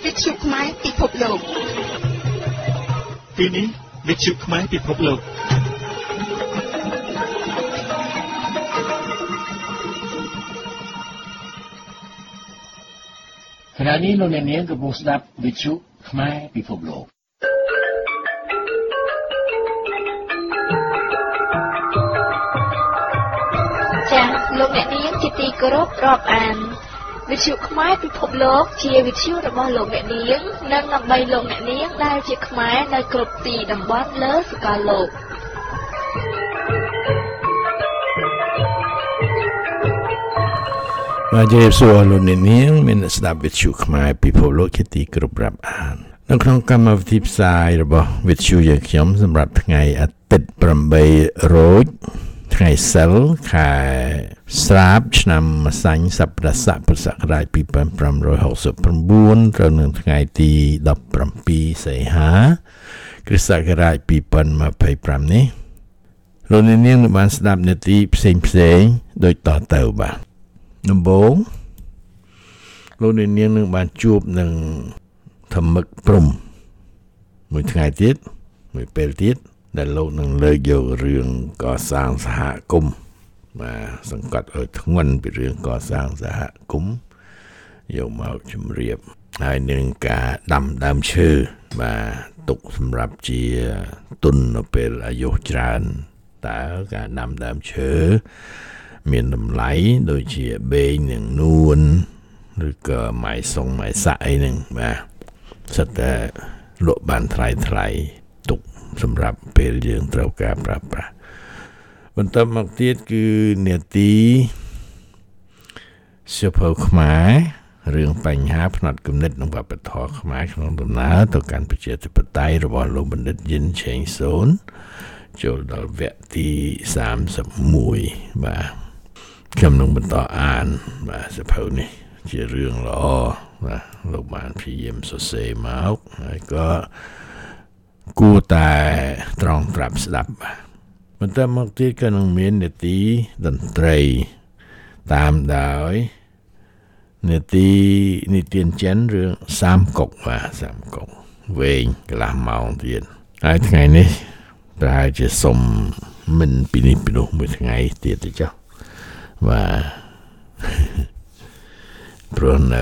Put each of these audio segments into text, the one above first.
វិទ្យុខ្មែរពិភពលោកពេលនេះវិទ្យុខ្មែរពិភពលោកខណៈនេះលោកអ្នកនាងកំពុងស្ដាប់វិទ្យុខ្មែរពិភពលោកចា៎លោកអ្នកនាងជាទីគោរពរាប់អានវិទ្យុខ្មែរពិភពលោកជាវិទ្យុរបស់លោកអ្នកនាងនិងដើម្បីលោកអ្នកនាងដែលជាខ្មែរនៅគ្រប់ទីតំបន់លើសកលលោកបាទជម្រាបសួរលោកអ្នកនាងមានស្ដាប់វិទ្យុខ្មែរពិភពលោកជាទីគោរពរាប់អាននៅក្នុងកម្មវិធីផ្សាយរបស់វិទ្យុយើងខ្ញុំសម្រាប់ថ្ងៃអាទិត្យ8រោចថ្ងៃសិលខែស្រាបឆ្នាំម្សាញ់សប្បុរស័កពុរសករាជ2569ត្រូវនៅថ្ងៃទី17សីហាគ្រិស្តសករាជ2025នេះលោកអ្នកនាងបានស្ដាប់នាទីផ្សេងដូចតទៅបាទដំបូងលោកអ្នកនាងនឹងបានជួបនឹងធម្មឹកព្រំមួយថ្ងៃទៀតមួយពេលទៀតដែលលោកនឹងលើកយករឿងកសាងសហគមន៍បាទសង្កត់ឲ្យធ្ងន់ពីរឿងកសាងសហគមន៍យកមកជម្រាបហើយនឹងការដាំដើមឈើបាទទុកសម្រាប់ជាទុននៅពេលអាយុច្រើនតើការដាំដើមឈើមានតម្លៃដូចជាបេងនិងនួនឬក៏ម៉ៃសុងម៉ៃសាក់អីហ្នឹងបាទសិតតែលក់បានថ្លៃទុកសម្រាប់ពេលយើងត្រូវការប្រើប្រាស់បន្តមកទៀតគឺនាទីសៀវភៅខ្មែររឿងបញ្ហាផ្នែកគំនិតនិងវប្បធម៌ខ្មែរក្នុងដំណើរទៅកាន់ប្រជាធិបតេយ្យរបស់លោកបណ្ឌិតយិនឆេងសូនចូលដល់វគ្គទី31បាទខ្ញុំនឹងបន្តអានបាទសៀវភៅនេះជារឿងល្អបាទលោកបានព្យាយាមសរសេរមកហើយក៏គួរតែត្រង់ត្រាប់ស្ដាប់បាទបន្តមកទៀតក៏នឹងមាននាទីតន្ត្រីតាមដោយនាទីនិទានចិនរឿងសាមកុកបាទសាមកុកវែងកន្លះម៉ោងទៀតហើយថ្ងៃនេះប្រហែលជាសុំមិនពីនេះពីនោះមួយថ្ងៃទៀតទេចុះបាទព្រោះនៅ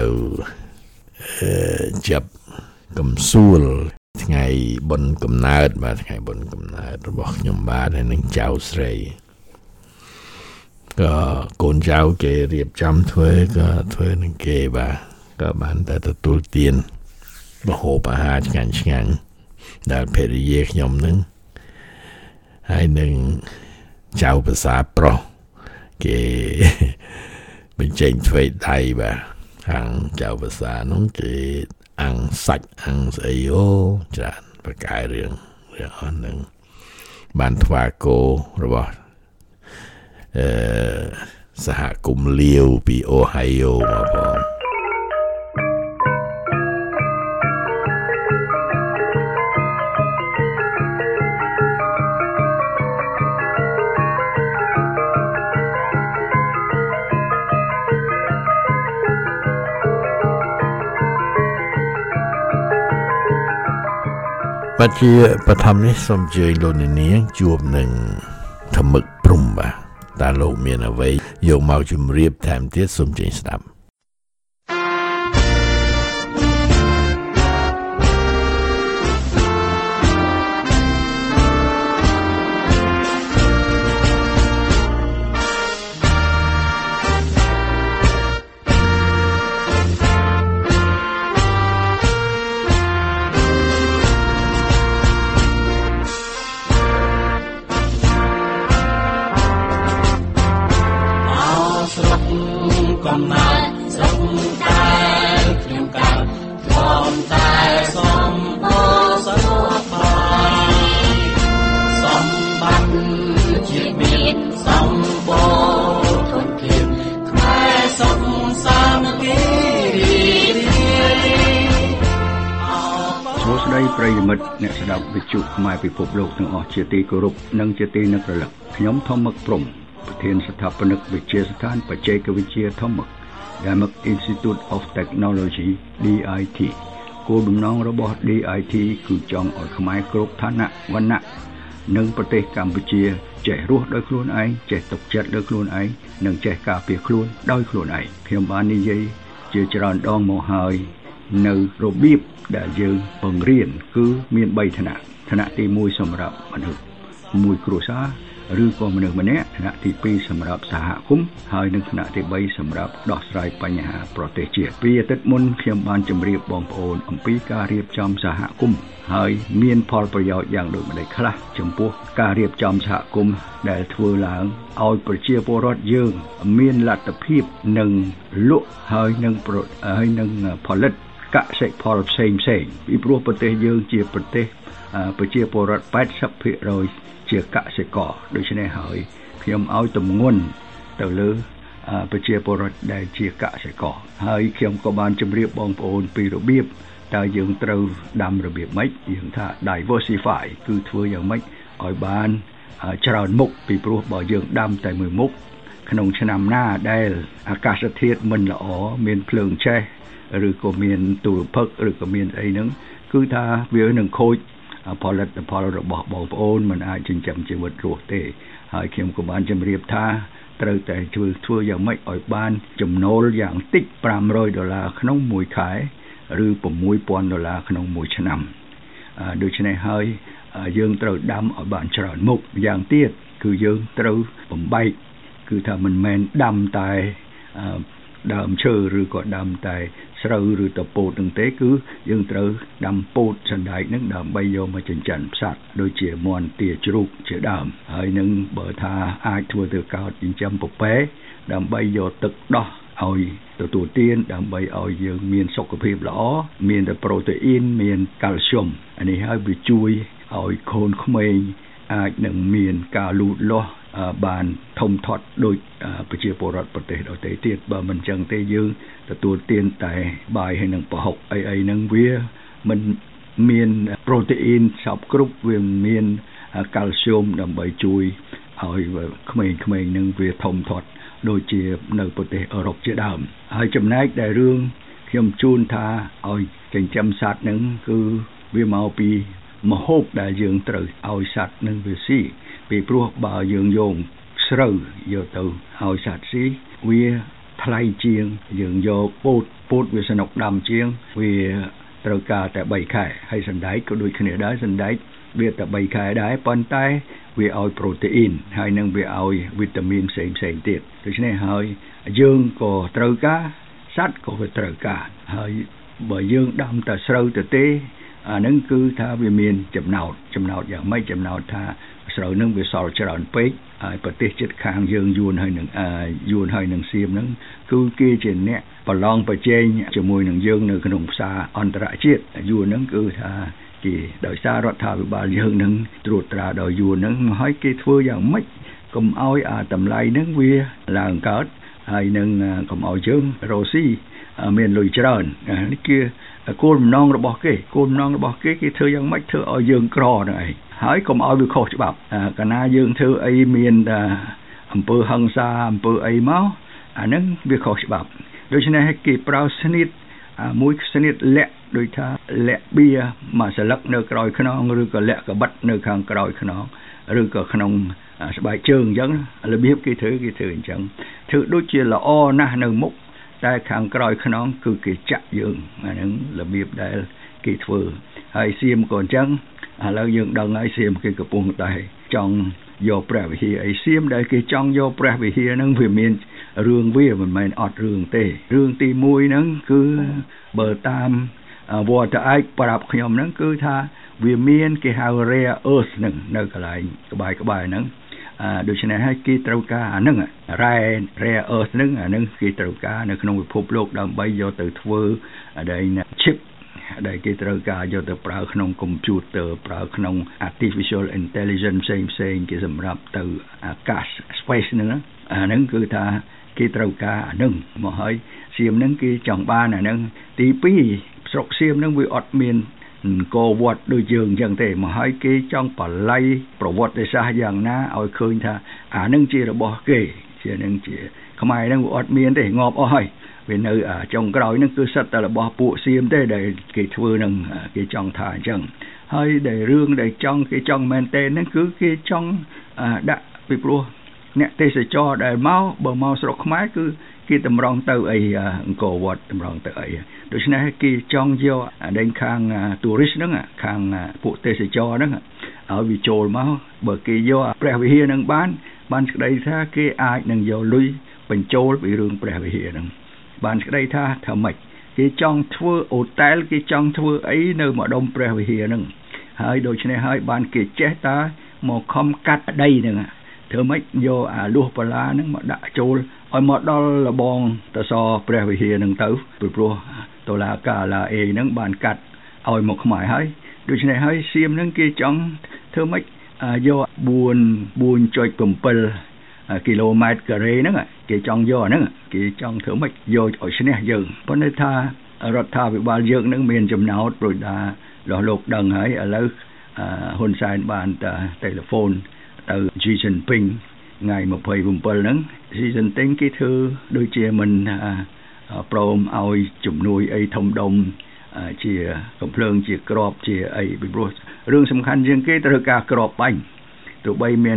ចាប់កំសួលថ្ងៃបុណ្យកំណើតបាទថ្ងៃបុណ្យកំណើតរបស់ខ្ញុំបាទហើយនឹងចៅស្រីក៏កូនចៅគេរៀបចំធ្វើក៏ធ្វើនឹងគេបាទក៏បានតែទទួលទានបហូបអាហារឆ្ងាញ់ដែលភរិយាខ្ញុំនឹងហើយនឹងចៅភាសាប្រុសគេបញ្ចេញធ្វើដៃបាទខាងចៅភាសានោះគេអាំងសាច់អាំងស្អីអូច្រើនប្រកែរឿងអស់ហ្នឹងបានថ្វាគោរបស់សហគមន៍លាវពីអូហាយូមកផងបាទជាបឋមនេះសូមជើញលោកអ្នកនាងជួបនឹងធម្មឹកព្រំបាទតើលោកមានអ្វីយកមកជម្រាបថែមទៀតសូមជើញស្ដាប់ប្រិយមិត្តអ្នកស្ដាប់វិទ្យុខ្មែរពិភពលោកទាំងអស់ជាទីគោរពនិងជាទីនឹករលឹកខ្ញុំធម្មឹកព្រំប្រធានស្ថាបនិកវិទ្យាស្ថានបច្ចេកវិទ្យាធម្មឹក Damak Institute of Technology DIT គោលបំណងរបស់ DIT គឺចង់ឲ្យខ្មែរគ្រប់ឋានៈវណ្ណៈនិងប្រទេសកម្ពុជាចេះរស់ដោយខ្លួនឯងចេះទុកចិត្តដោយខ្លួនឯងនិងចេះការពារខ្លួនដោយខ្លួនឯងខ្ញុំបាននិយាយជាច្រើនដងមកហើយនៅរបៀបដែលយើងបង្រៀនគឺមាន3ឋានៈឋានៈទី1សម្រាប់មនុស្សមួយគ្រួសារឬក៏មនុស្សម្នាក់ឋានៈទី2សម្រាប់សហគមន៍ហើយនិងឋានៈទី3សម្រាប់ដោះស្រាយបញ្ហាប្រទេសជាតិពីអាទិត្យមុនខ្ញុំបានជម្រាបបងប្អូនអំពីការរៀបចំសហគមន៍ហើយមានផលប្រយោជន៍យ៉ាងដូចម្តេចខ្លះចំពោះការរៀបចំសហគមន៍ដែលធ្វើឡើងឲ្យប្រជាពលរដ្ឋយើងមានលទ្ធភាពនឹងលក់ហើយនឹងផលិតកសិផលផ្សេងពីព្រោះប្រទេសយើងជាប្រទេសប្រជាពលរដ្ឋ 80% ជាកសិករដូច្នេះហើយខ្ញុំឲ្យទម្ងន់ទៅលើប្រជាពលរដ្ឋដែលជាកសិករហើយខ្ញុំក៏បានជម្រាបបងប្អូនពីរបៀបតើយើងត្រូវដាំរបៀបម៉េចយើងថា diversify គឺធ្វើយ៉ាងម៉េចឲ្យបានច្រើនមុខពីព្រោះបើយើងដាំតែមួយមុខក្នុងឆ្នាំណាដែលអាកាសធាតុមិនល្អមានភ្លើងឆេះឬក៏មានទូរភឹកឬក៏មានអីហ្នឹងគឺថាវានឹងខូចផលិតផលរបស់បងប្អូនមិនអាចចិញ្ចឹមជីវិតរស់ទេហើយខ្ញុំក៏បានជម្រាបថាត្រូវតែធ្វើយ៉ាងម៉េចឲ្យបានចំណូលយ៉ាងតិច$500ក្នុងមួយខែឬ$6,000ក្នុងមួយឆ្នាំដូច្នេះហើយយើងត្រូវដាំឲ្យបានច្រើនមុខយ៉ាងទៀតគឺយើងត្រូវបំបែកគឺថាមិនមែនដាំតែដើមឈើឬក៏ដាំតែស្រូវឬតពោតនឹងទេគឺយើងត្រូវដាំពោតសណ្តែកនឹងដើម្បីយកមកចិញ្ចឹមសត្វដូចជាមាន់ទាជ្រូកជាដើមហើយនឹងបើថាអាចធ្វើទៅកោតចិញ្ចឹមពពែដើម្បីយកទឹកដោះឲ្យទទួលទានដើម្បីឲ្យយើងមានសុខភាពល្អមានតែប្រូតេអ៊ីនមានកាល់ស្យូមអានេះហើយវាជួយឲ្យកូនក្មេងអាចនឹងមានការលូតលាស់បានធំធាត់ដូចប្រជាពលរដ្ឋប្រទេសដទៃទៀតបើមិនចឹងទេយើងទទួលទានតែបាយហើយនឹងប្រហុកអីហ្នឹងវាមិនមានប្រូតេអ៊ីនសពគ្រប់វាមានកាល់ស្យូមដើម្បីជួយឲ្យក្មេងៗនឹងវាធំធាត់ដូចជានៅប្រទេសអឺរ៉ុបជាដើមហើយចំណែកដែលរឿងខ្ញុំជូនថាឲ្យចិញ្ចឹមសត្វនឹងគឺវាមកពីម្ហូបដែលយើងត្រូវឲ្យសត្វនឹងវាស៊ីពីព្រោះបើយើងយកស្រូវយកទៅឲ្យសត្វស៊ីវាថ្លៃជាងយើងយកពោតវាសនុកដាំជាងវាត្រូវការតែ3ខែហើយសណ្តែកក៏ដូចគ្នាដែរសណ្តែកវាតែ3ខែដែរប៉ុន្តែវាឲ្យប្រូតេអ៊ីនហើយនឹងវាឲ្យវីតាមីនផ្សេងទៀតដូច្នេះហើយយើងក៏ត្រូវការសត្វក៏វាត្រូវការហើយបើយើងដាំតែស្រូវទៅទេអានឹងគឺថាវាមានចំណោទយ៉ាងម៉េចចំណោទថាស្រូវនឹងវាសល់ច្រើនពេកហើយប្រទេសជិតខាងយើងយួនហើយនឹងសៀមនឹងគឺគេជាអ្នកប្រឡងប្រជែងជាមួយនឹងយើងនៅក្នុងផ្សារអន្តរជាតិយួននឹងគឺថាគេដោយសាររដ្ឋាភិបាលយើងនឹងត្រួតត្រាដល់យួននឹងហើយគេធ្វើយ៉ាងម៉េចកុំឲ្យតម្លៃនឹងវាឡើងកើតហើយនឹងកុំឲ្យយើងរស់ស៊ីមានលុយច្រើននេះគឺគោលបំណងរបស់គេគេធ្វើយ៉ាងម៉េចធ្វើឲ្យយើងក្រហ្នឹងឯងហើយកុំឲ្យវាខុសច្បាប់កាលណាយើងធ្វើអីមានអំពើហិង្សាអំពើអីមកអាហ្នឹងវាខុសច្បាប់ដូច្នេះគេប្រើស្នៀតមួយស្នៀតលាក់ដូចថាលាក់បៀមួយស្លឹកនៅក្រោយខ្នងឬក៏លាក់កបិតនៅខាងក្រោយខ្នងឬក៏ក្នុងស្បែកជើងអញ្ចឹងរបៀបគេធ្វើអញ្ចឹងធ្វើដូចជាល្អណាស់នៅមុខតែខាងក្រោយខ្នងគឺគេចាក់យើងអាហ្នឹងរបៀបដែលគេធ្វើហើយសៀមក៏អញ្ចឹងឥឡូវយើងដឹងហើយសៀមគេកំពុងតែចង់យកព្រះវិហារអីសៀមដែលគេចង់យកព្រះវិហារហ្នឹងវាមានរឿងវាមិនមែនអត់រឿងទេរឿងទី1ហ្នឹងគឺបើតាមវត្តឯកប្រាប់ខ្ញុំហ្នឹងគឺថាវាមានគេហៅ rare earth ហ្នឹងនៅកន្លែងក្បែរហ្នឹងដូច្នេះហើយគេត្រូវការអាហ្នឹង rare earth ហ្នឹងអាហ្នឹងគេត្រូវការនៅក្នុងពិភពលោកដើម្បីយកទៅធ្វើដែល chip ដែលគេត្រូវការយកទៅប្រើក្នុង computer ប្រើក្នុង artificial intelligence ផ្សេងគេសម្រាប់ទៅអាកាស space ហ្នឹងអាហ្នឹងគឺថាគេត្រូវការអាហ្នឹងមកហើយសៀមហ្នឹងគេចង់បានអាហ្នឹងទី2ស្រុកសៀមហ្នឹងវាអត់មានកវត្តដូចយើងអញ្ចឹងទេមកហើយគេចង់បល័យប្រវត្តិសាស្ត្រយ៉ាងណាឲ្យឃើញថាអានឹងជារបស់គេជានឹងជាខ្មែរហ្នឹងវាអត់មានទេងាប់អស់ហើយ vì nơi trongក្រោយ នឹង គឺ សិត តែ របស់ ពួក សៀម ទេ ដែល គេ ធ្វើ នឹង គេ ចង់ ថា អញ្ចឹង ហើយ ដែល រឿង ដែល ចង់ គេ ចង់ មែន ទេ ហ្នឹង គឺ គេ ចង់ ដាក់ ពី ព្រោះ អ្នក ទេសចរ ដែល មក បើ មក ស្រុក ខ្មែរ គឺ គេ តម្រង់ ទៅ អី អង្គរវត្ត តម្រង់ ទៅ អី ដូច្នេះ គេ ចង់ យក ដេញ ខាង tourist ហ្នឹង ខាង ពួក ទេសចរ ហ្នឹង ឲ្យ វា ចូល មក បើ គេ យក ព្រះ វិហារ ហ្នឹង បាន ក្តី ថា គេ អាច នឹង យក លុយ បញ្ចូល ពី រឿង ព្រះ វិហារ ហ្នឹង បាន ក្តី ថា ថា ម៉េច គេ ចង់ ធ្វើ អូតែល គេ ចង់ ធ្វើ អី នៅ ម្ដុំ ព្រះ វិហារ ហ្នឹង ហើយ ដូច្នេះ ហើយ បាន គេ ចេះ តា មក ខំ កាត់ ដី ហ្នឹង ធ្វើ ម៉េច យក លួស បន្លា ហ្នឹង មក ដាក់ ចូល ឲ្យ មក ដល់ លបង តស ព្រះ វិហារ ហ្នឹង ទៅ ពីព្រោះ តុលាការ ឡាអេ ហ្នឹង បាន កាត់ ឲ្យ មក ខ្មែរ ហើយ ដូច្នេះ ហើយ សៀម ហ្នឹង គេ ចង់ ធ្វើ ម៉េច យក 4.7 គីឡូម៉ែត្រការ៉េ ហ្នឹង គេ ចង់ យក ហ្នឹង គេ ចង់ ធ្វើ ម៉េច យក ឲ្យ ឈ្នះ យើង ប៉ុន្តែ ថា រដ្ឋាភិបាល យើង ហ្នឹង មាន ចំណោទ ព្រោះ ថា លោក ដឹង ហើយ ឥឡូវ ហ៊ុនសែន បាន ទូរស័ព្ទ ទៅ Xi Jinping ថ្ងៃ 27 ហ្នឹង Xi Jinping គេ ធ្វើ ដូចជា មិន ព្រម ឲ្យ ជំនួយ អី ធំដុំ ជា កំភ្លើង ជា ក្រប ជា អី ពីព្រោះ រឿង សំខាន់ ជាង គេ ត្រូវ ការ ក្រប បាញ់ ទោះបី មាន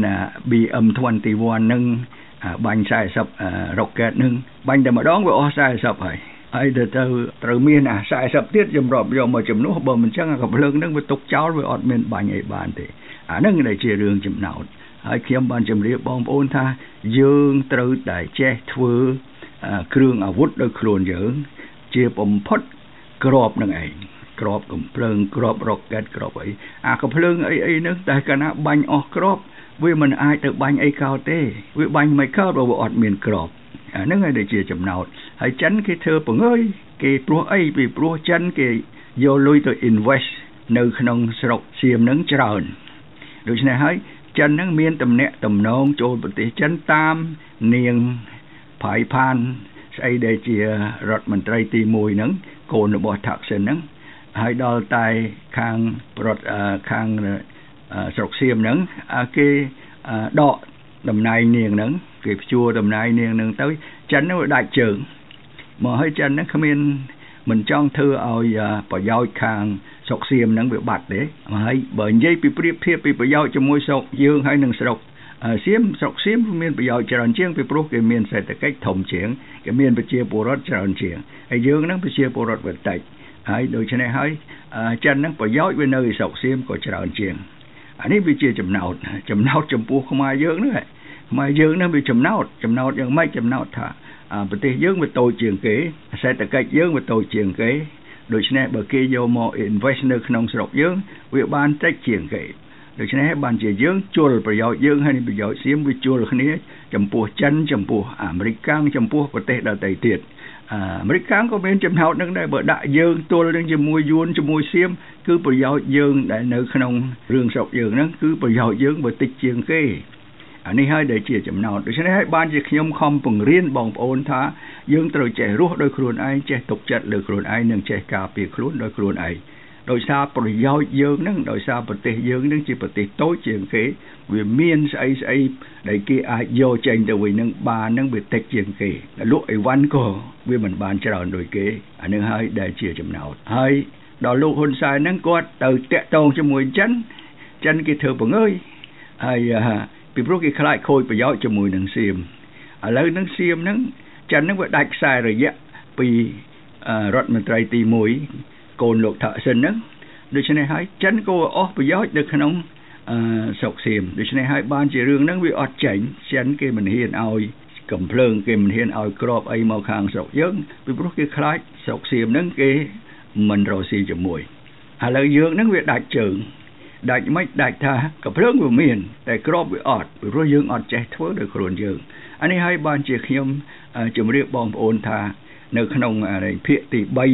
BM21 ហ្នឹង បាញ់ 40 rocket ហ្នឹង បាញ់ តែ ម្ដង វា អស់ 40 ហើយ ហើយ ត្រូវ មាន 40 ទៀត ចម្រាប់ យក មក ជំនួស បើ មិន ចឹង កំភ្លើង ហ្នឹង វា ទុក ចោល វា អត់ មាន បាញ់ អី បាន ទេ ហ្នឹង ដែល ជា រឿង ចំណោទ ហើយ ខ្ញុំ បាន ជម្រាប បងប្អូន ថា យើង ត្រូវ តែ ចេះ ធ្វើ គ្រឿង អាវុធ ដោយ ខ្លួន យើង ជា បំផុត ក្រប នឹង ឯង ក្រប កំភ្លើង ក្រប rocket ក្រប អី កំភ្លើង អី ហ្នឹង តែ កាលណា បាញ់ អស់ ក្រប វា មិន អាច ទៅ បាញ់ អី កោ ទេ វា បាញ់ មិន កោ បើ វា អត់ មាន ក្រប ហ្នឹង ហើយ ដែល ជា ចំណោទ ហើយ ចិន គេ ធ្វើ ពងើយ គេ ព្រោះ អី ពី ព្រោះ ចិន គេ យក លុយ ទៅ invest នៅ ក្នុង ស្រុក សៀម ហ្នឹង ច្រើន ដូច្នេះ ហើយ ចិន ហ្នឹង មាន តំណែង តំណង ចូល ប្រទេស ចិន តាម នាង ផៃផាន ស្អី ដែល ជា រដ្ឋមន្ត្រី ទី 1 ហ្នឹង កូន របស់ ថាក់សិន ហ្នឹង ហើយ ដល់ តែ ខាង ខាង ស្រុក សៀម ហ្នឹង គេ ដក តំណែង នាង ហ្នឹង គេ ព្យួរ តំណែង នាង ហ្នឹង ទៅ ចិន ហ្នឹង វា ដាច់ ជើង មក ហើយ ចិន ហ្នឹង គ្មាន មិន ចង់ ធ្វើ ឲ្យ ប្រយោជន៍ ខាង ស្រុក សៀម ហ្នឹង វា បាត់ ទេ ហើយ បើ និយាយ ពី ប្រៀបធៀប ពី ប្រយោជន៍ ជាមួយ ស្រុក យើង ហើយ នឹង ស្រុក សៀម ស្រុក សៀម មាន ប្រយោជន៍ ច្រើន ជាង ពី ព្រោះ គេ មាន សេដ្ឋកិច្ច ធំ ជាង គេ មាន ប្រជាពលរដ្ឋ ច្រើន ជាង ហើយ យើង ហ្នឹង ប្រជាពលរដ្ឋ វា តិច ហើយ ដូច្នេះ ហើយ ចិន ហ្នឹង ប្រយោជន៍ វា នៅ ស្រុក សៀម ក៏ ច្រើន ជាង អានេះ វា ជា ចំណោទ ចំពោះ ខ្មែរ យើង ហ្នឹង ខ្មែរ យើង ហ្នឹង វា ចំណោទ យ៉ាង ម៉េច ចំណោទ ថា ប្រទេស យើង វា តូច ជាង គេ សេដ្ឋកិច្ច យើង វា តូច ជាង គេ ដូច្នេះ បើ គេ យក មក invest នៅ ក្នុង ស្រុក យើង វា បាន តិច ជាង គេ ដូច្នេះ បាន ជា យើង ជល ប្រយោជន៍ យើង ហើយ ប្រយោជន៍ សៀម វា ជល គ្នា ចំពោះ ចិន ចំពោះ អាមេរិកកាំង ចំពោះ ប្រទេស ដទៃ ទៀត អាមេរិកកាំង ក៏ មាន ចំណោទ នឹង ដែរ បើ ដាក់ យើង ទល់ នឹង ជាមួយ យួន ជាមួយ សៀម គឺ ប្រយោជន៍ យើង ដែល នៅ ក្នុង រឿង ស្រុក យើង ហ្នឹង គឺ ប្រយោជន៍ យើង វា តិច ជាង គេ អានេះ ហើយ ដែល ជា ចំណោទ ដូច្នេះ ហើយ បាន ជា ខ្ញុំ ខំ ពង្រៀន បងប្អូន ថា យើង ត្រូវ ចេះ រស់ ដោយ ខ្លួន ឯង ចេះ ទុកចិត្ត លើ ខ្លួន ឯង និង ចេះ ការពារ ខ្លួន ដោយ ខ្លួន ឯង ដោយសារ ប្រយោជន៍ យើង ហ្នឹង ដោយសារ ប្រទេស យើង ហ្នឹង ជា ប្រទេស តូច ជាង គេ វា មាន ស្អី ដែល គេ អាច យក ចេញ ទៅ វិញ ហ្នឹង បាន ហ្នឹង វា តិច ជាង គេ លក់ អីវ៉ាន់ ក៏ វា មិន បាន ច្រើន ដូច គេ អានឹង ហើយ ដែល ជា ចំណោទ ហើយ ដល់ លោក ហ៊ុនសែន ហ្នឹង គាត់ ទៅ តាក់ទង ជាមួយ ចិន ចិន គេ ធ្វើ ពងើយ ហើយ ពី ព្រោះ គេ ខ្លាច ខូច ប្រយោជន៍ ជាមួយ នឹង សៀម ឥឡូវ ហ្នឹង សៀម ហ្នឹង ចិន ហ្នឹង វា ដាច់ ខ្សែ រយៈ ពី រដ្ឋមន្ត្រី ទី 1 កូន លោក ថាក់សិន ហ្នឹង ដូច្នេះ ហើយ ចិន ក៏ អស់ ប្រយោជន៍ នៅ ក្នុង ស្រុក សៀម ដូច្នេះ ហើយ បាន ជា រឿង ហ្នឹង វា អត់ ចេញ ចិន គេ មិន ហ៊ាន ឲ្យ កំភ្លើង គេ មិន ហ៊ាន ឲ្យ ក្រប អី មក ខាង ស្រុក យើង ពី ព្រោះ គេ ខ្លាច ស្រុក សៀម ហ្នឹង គេ មិន រក ស៊ី ជាមួយ ឥឡូវ យើង ហ្នឹង វា ដាច់ ជើង ដាច់ មិន ដាច់ ថា កំភ្លើង វា មាន តែ ក្រប វា អត់ ពី ព្រោះ យើង អត់ ចេះ ធ្វើ ដោយ ខ្លួន យើង អានេះ ហើយ បាន ជា ខ្ញុំ ជម្រាប បងប្អូន ថា នៅ ក្នុង ភាគ ទី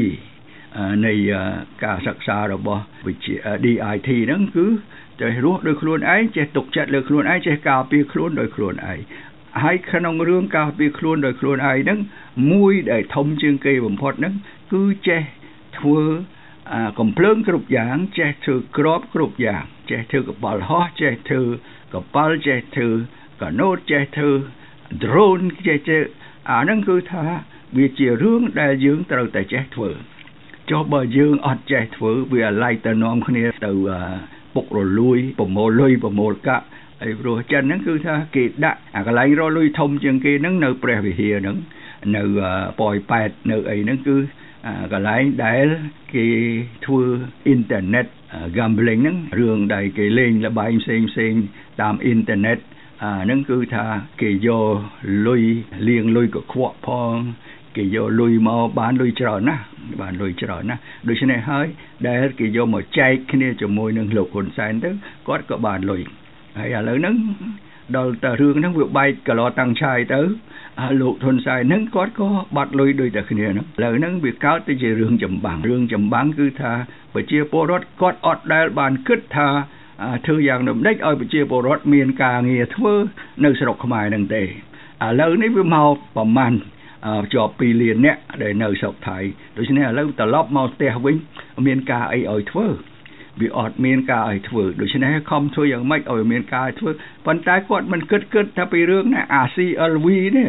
3 នៃ ការ សិក្សា របស់ DIT ហ្នឹង គឺ ចេះ រស់ ដោយ ខ្លួន ឯង ចេះ ទុកចិត្ត លើ ខ្លួន ឯង ចេះ ការពារ ខ្លួន ដោយ ខ្លួន ឯង ហើយ ក្នុង រឿង ការពារ ខ្លួន ដោយ ខ្លួន ឯង ហ្នឹង មួយ ដែល ធំ ជាង គេ បំផុត ហ្នឹង គឺ ចេះ ធ្វើ កំភ្លើង គ្រប់យ៉ាង ចេះ ធ្វើ ក្រប គ្រប់យ៉ាង ចេះ ធ្វើ កប៉ាល់ ហោះ ចេះ ធ្វើ កប៉ាល់ ចេះ ធ្វើ កាណូត ចេះ ធ្វើ drone ចេះ អាហ្នឹង គឺ ថាវាជារឿងដែលយើងត្រូវតែចេះធ្វើចុះបើយើងអត់ចេះធ្វើវាឡៃទៅនាំគ្នាទៅពុករលួយប្រមូលលុយប្រមូលកាក់ហើយព្រោះចិនហ្នឹងគឺថាគេដាក់អាកន្លែងរលុយធំជាងគេហ្នឹងនៅព្រះវិហារហ្នឹងនៅប៉ោយប៉ែតនៅអីហ្នឹងគឺកន្លែងដែលគេធ្វើអ៊ីនធឺណិត gambling ហ្នឹងរឿងដែលគេលេងល្បែងផ្សេងតាមអ៊ីនធឺណិតហ្នឹងគឺថាគេយកលុយលាងលុយកខ្វក់ផងគេយកលុយមកបានលុយច្រើនណាស់ដូច្នេះហើយដែលគេយកមកចែកគ្នាជាមួយនឹងលោកហ៊ុនសែនទៅគាត់ក៏បានលុយហើយឥឡូវហ្នឹងដល់តែរឿងហ្នឹងវាបែកកន្លតាំងឆាយទៅលោកហ៊ុនសែនហ្នឹងគាត់ក៏បាត់លុយដូចតែគ្នាហ្នឹងឥឡូវហ្នឹងវាកើតទៅជារឿងចម្បាំងគឺថាប្រជាពលរដ្ឋគាត់អត់ដែលបានគិតថាធ្វើយ៉ាងដូចម្តេចឲ្យប្រជាពលរដ្ឋមានការងារធ្វើនៅស្រុកខ្មែរហ្នឹងទេឥឡូវនេះវាមកប្រមាណជាប់2លានអ្នកដែលនៅស្រុកថៃដូច្នេះឥឡូវត្រឡប់មកផ្ទះវិញមានការអីឲ្យធ្វើវាអត់មានការឲ្យធ្វើដូច្នេះខំធ្វើយ៉ាងម៉េចឲ្យមានការឲ្យធ្វើប៉ុន្តែគាត់មិនគិតថាពីរឿងណាអា CLV នេះ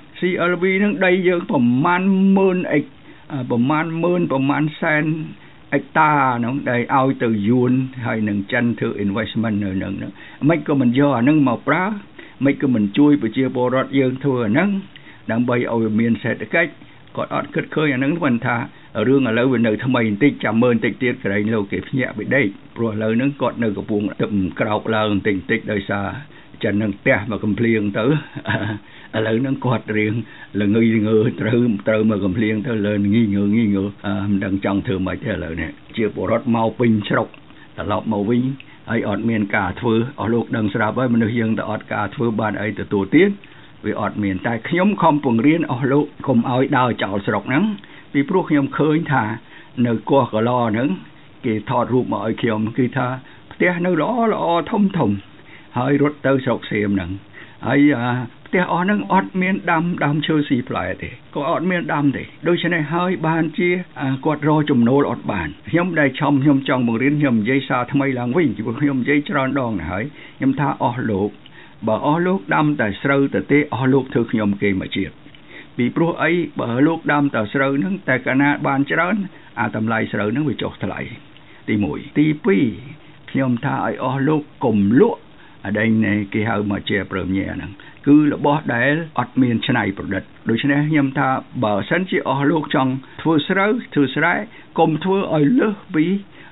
CLV នឹងដីយើងប្រមាណ10000 ប្រមាណសែនហិកតាហ្នឹងដែលឲ្យទៅយួនហើយនឹងចិនធ្វើ investment នៅហ្នឹងមិនក៏មិនយកអាហ្នឹងមកប្រើមិនក៏មិនជួយប្រជាពលរដ្ឋយើងធ្វើអាហ្នឹងដើម្បីឲ្យមានសេដ្ឋកិច្ចគាត់អត់គិតឃើញអាហ្នឹងប៉ុន្តែរឿងឥឡូវវានៅថ្មីបន្តិចចាំមើលបន្តិចទៀតក្រែងលោកគេភ្ញាក់ពីដេកព្រោះឥឡូវហ្នឹងគាត់នៅកំពុងទឹកក្រោកឡើងបន្តិចដោយសារចិននឹងផ្ទះមកកំភ្លៀងទៅឥឡូវហ្នឹងគាត់រៀងល្ងើត្រូវមកកំភ្លៀងទៅលើងីងើមិនដឹងចង់ធ្វើម៉េចទេឥឡូវនេះជាពលរដ្ឋមកពេញស្រុកត្រឡប់មកវិញហើយអត់មានការធ្វើអស់លោកដឹងស្រាប់ហើយមនុស្សយើងទៅអត់ការធ្វើបានអីទទួលទៀតវាអត់មានតែខ្ញុំខំពង្រៀនអស់លោកកុំឲ្យដើរចោលស្រុកហ្នឹងពីព្រោះខ្ញុំឃើញថានៅកោះកឡហ្នឹងគេថតរូបមកឲ្យខ្ញុំគឺថាផ្ទះនៅល្អធំហើយរត់ទៅស្រុកសៀមហ្នឹងហើយផ្ទះអស់ហ្នឹងអត់មានដាំឈើស៊ីផ្លែទេក៏អត់មានដាំទេដូច្នេះហើយបានជាគាត់រកចំណូលអត់បានខ្ញុំដែលខ្ញុំចង់បង្រៀនខ្ញុំនិយាយសារថ្មីឡើងវិញព្រោះខ្ញុំនិយាយច្រើនដងណាស់ហើយខ្ញុំថាអស់លោកបើអស់លោកដាំតែស្រូវទៅទេអស់លោកធ្វើខ្ញុំគេមកជាតិពីព្រោះអីបើលោកដាំតែស្រូវហ្នឹងតែកាលណាបានច្រើនតម្លៃស្រូវហ្នឹងវាចុះថ្លៃទី1ទី2ខ្ញុំថាឲ្យអស់លោកកុំលក់ដែលគេហៅមកជាព្រមញ៉ែហ្នឹងគឺរបស់ដែលអត់មានច្នៃប្រឌិតដូច្នេះខ្ញុំថាបើសិនជាអស់លោកចង់ធ្វើស្រូវធ្វើស្រែកុំធ្វើឲ្យលើសពី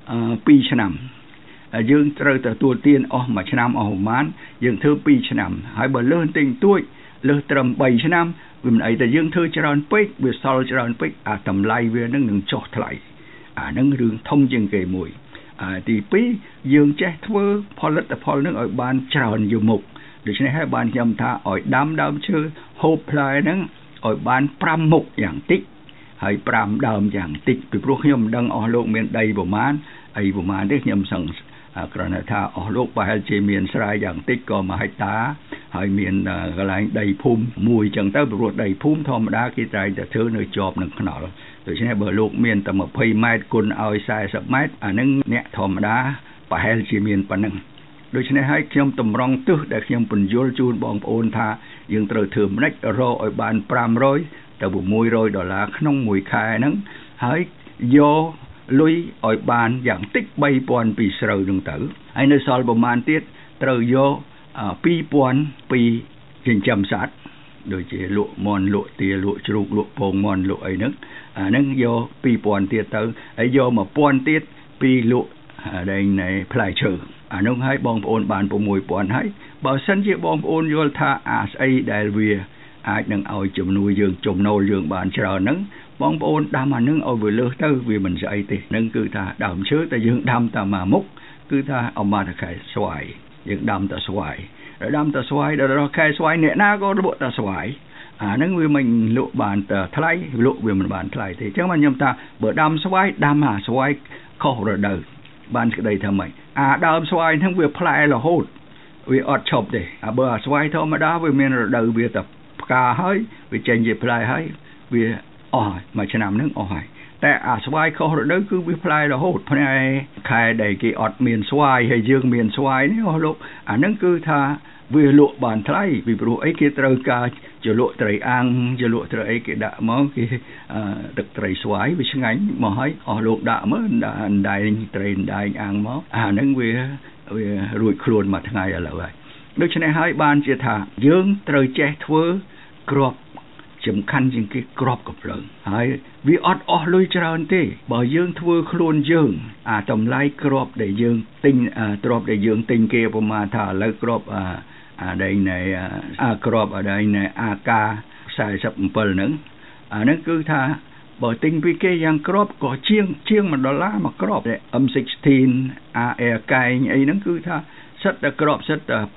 2ឆ្នាំយើងត្រូវទទួលទានអស់1ឆ្នាំអស់ប្រហែលយើងធ្វើ2ឆ្នាំហើយបើលើសតិចតួចលើសត្រឹម3ឆ្នាំវាមិនអីតែយើងធ្វើច្រើនពេកវាសល់ច្រើនពេកតម្លៃវានឹងចុះថ្លៃហ្នឹងរឿងធំជាងគេមួយទី2យើងចេះធ្វើផលិតផលនឹងឲ្យបានច្រើនយមុខដូច្នេះហើយបានខ្ញុំថាឲ្យដាំដើមឈើហូបផ្លែហ្នឹងឲ្យបាន5មុខយ៉ាងតិចហើយ5ដើមយ៉ាងតិចពីព្រោះខ្ញុំមិនដឹងអស់លោកមានដីប្រមាណទេខ្ញុំសឹងគ្រាន់តែថាអស់លោកប្រហែលជាមានស្រែយ៉ាងតិចក៏1ហិកតាហើយមានកន្លែងដីភូមិមួយចឹងទៅព្រោះដីភូមិធម្មតាគេតែងតែធ្វើនៅជាប់នឹងថ្នល់ដូច្នេះបើលោកមានតែ20ម៉ែត្រគុណឲ្យ40ម៉ែត្រអានឹងអ្នកធម្មតាប្រហែលជាមានប៉ុណ្ណឹងដូច្នេះហើយខ្ញុំតម្រង់ទិសដែលខ្ញុំបញ្យល់ជូនបងប្អូនថាយើងត្រូវធ្វើម៉េចរកឲ្យបាន$500ទៅ$600ក្នុងមួយខែហ្នឹងហើយយកលុយឲ្យបានយ៉ាងតិច3000ពីស្រូវនឹងទៅហើយនៅសល់ប្រមាណទៀតត្រូវយក2000ពីចិញ្ចឹមសត្វដូចជាលក់មន់លក់ទាលក់ជ្រូកលក់ពងមន់លក់អីហ្នឹងអាហ្នឹងយក2000ទៀតទៅហើយយក1000ទៀតពីលក់ដែលនៃផ្លែឈើអានោះឲ្យបងប្អូនបាន6000ហើយបើសិនជាបងប្អូនយល់ថាស្អីដែលវាអាចនឹងឲ្យចំណូលយើងបានច្រើនហ្នឹងបងប្អូនដាំអានឹងឲ្យវាលើសទៅវាមិនស្អីទេនឹងគឺថាដើមឈើតែយើងដាំតែមួយមុខគឺថាអមតខែស្វាយយើងដាំតែស្វាយដល់ខែស្វាយអ្នកណាក៏លក់តែស្វាយអានឹងវាមិនលក់បានតែថ្លៃលក់វាមិនបានថ្លៃទេអញ្ចឹងខ្ញុំថាបើដាំស្វាយដាំស្វាយខុសរដូវបានក្តីថាម៉េចដើមស្វាយហ្នឹងវាផ្លែរហូតវាអត់ឈប់ទេបើស្វាយធម្មតាវាមានរដូវវាតែផ្កាហើយវាចេញជាផ្លែហើយវាអស់មួយឆ្នាំហ្នឹងអស់ហើយតែស្វាយខុសរដូវគឺវាផ្លែរហូតផ្នែកខែដែលគេអត់មានស្វាយហើយយើងមានស្វាយនេះអស់លោកអាហ្នឹងគឺថាវាលក់បានថ្លៃពីព្រោះអីគេត្រូវការជាលក់ត្រីអាំងជាលក់ត្រីអីគេដាក់មកគេទឹកត្រីស្វាយវាឆ្ងាញ់មកហើយអស់លោកដាក់មើលអណ្ដែងត្រីអណ្ដែងអាំងមកអាហ្នឹងវារួចខ្លួនមួយថ្ងៃឥឡូវហើយដូច្នេះហើយបានជាថាយើងត្រូវចេះធ្វើគ្រាប់សំខាន់ជាងគេគ្រាប់កំភ្លើងហើយវាអត់អស់លុយច្រើនទេបើយើងធ្វើខ្លួនយើងតម្លៃគ្រាប់ដែលយើងទិញគ្រាប់ដែលយើងទិញគេប្រមាណថាឥឡូវគ្រាប់ដែលនៃគ្រាប់ដែលនៃAK 47ហ្នឹងហ្នឹងគឺថាបើទិញពីគេយ៉ាងគ្រាប់ក៏ជាង$1មួយគ្រាប់តែ M16 AR កែងអីហ្នឹងគឺថាសិតតែគ្រាប់សិតតែ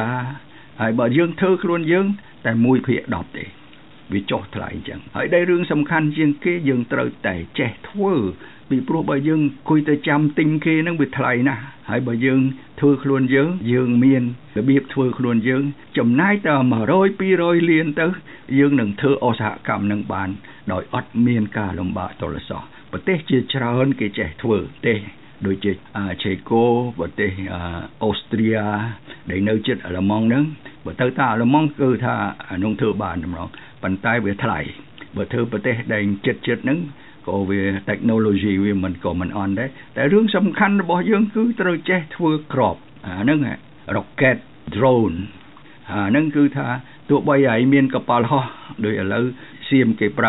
$2ហើយបើយើងធ្វើខ្លួនយើងតែ1/10ទេវាចុះថ្លៃអញ្ចឹងហើយដែលរឿងសំខាន់ជាងគេយើងត្រូវតែចេះធ្វើពីព្រោះបើយើងគួយទៅចាំទិញគេហ្នឹងវាថ្លៃណាស់ហើយបើយើងធ្វើខ្លួនយើងមានរបៀបធ្វើខ្លួនយើងចំណាយតែ100-200លានទៅយើងនឹងធ្វើអសហកម្មនឹងបានដោយអត់មានការលំបាកទល់សោះប្រទេសជាច្រើនគេចេះធ្វើទេដូចជាឆេកូប្រទេសអូស្ត្រាដែលនៅជិតអាល្លឺម៉ង់ហ្នឹងបើទៅអាល្លឺម៉ង់គឺថាអានោះធ្វើបានម្ដងប៉ុន្តែវាថ្លៃបើធ្វើប្រទេសដែលជិតហ្នឹងក៏វា technology វាមិនអន់ដែរតែរឿងសំខាន់របស់យើងគឺត្រូវចេះធ្វើគ្រាប់ហ្នឹង rocket drone ហ្នឹងគឺថាទោះបីឲ្យមានកប៉ាល់ហោះដូចឥឡូវសៀមគេប្រើ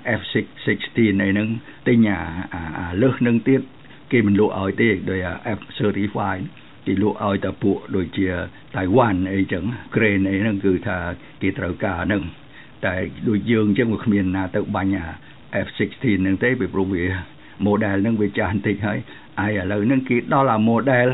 F-16 អីហ្នឹងទិញលើសនឹងទៀតគេមិនលក់ឲ្យទេដោយ F-35 គេលក់ឲ្យតែពួកដូចជាតៃវ៉ាន់អីចឹងក្រេនអីហ្នឹងគឺថាគេត្រូវការហ្នឹងតែដូចយើងចឹងវាគ្មានណាទៅបាញ់F-16 ហ្នឹងទេពីព្រោះវា model ហ្នឹងវាចាស់បន្តិចហើយឥឡូវហ្នឹងគេដល់អា model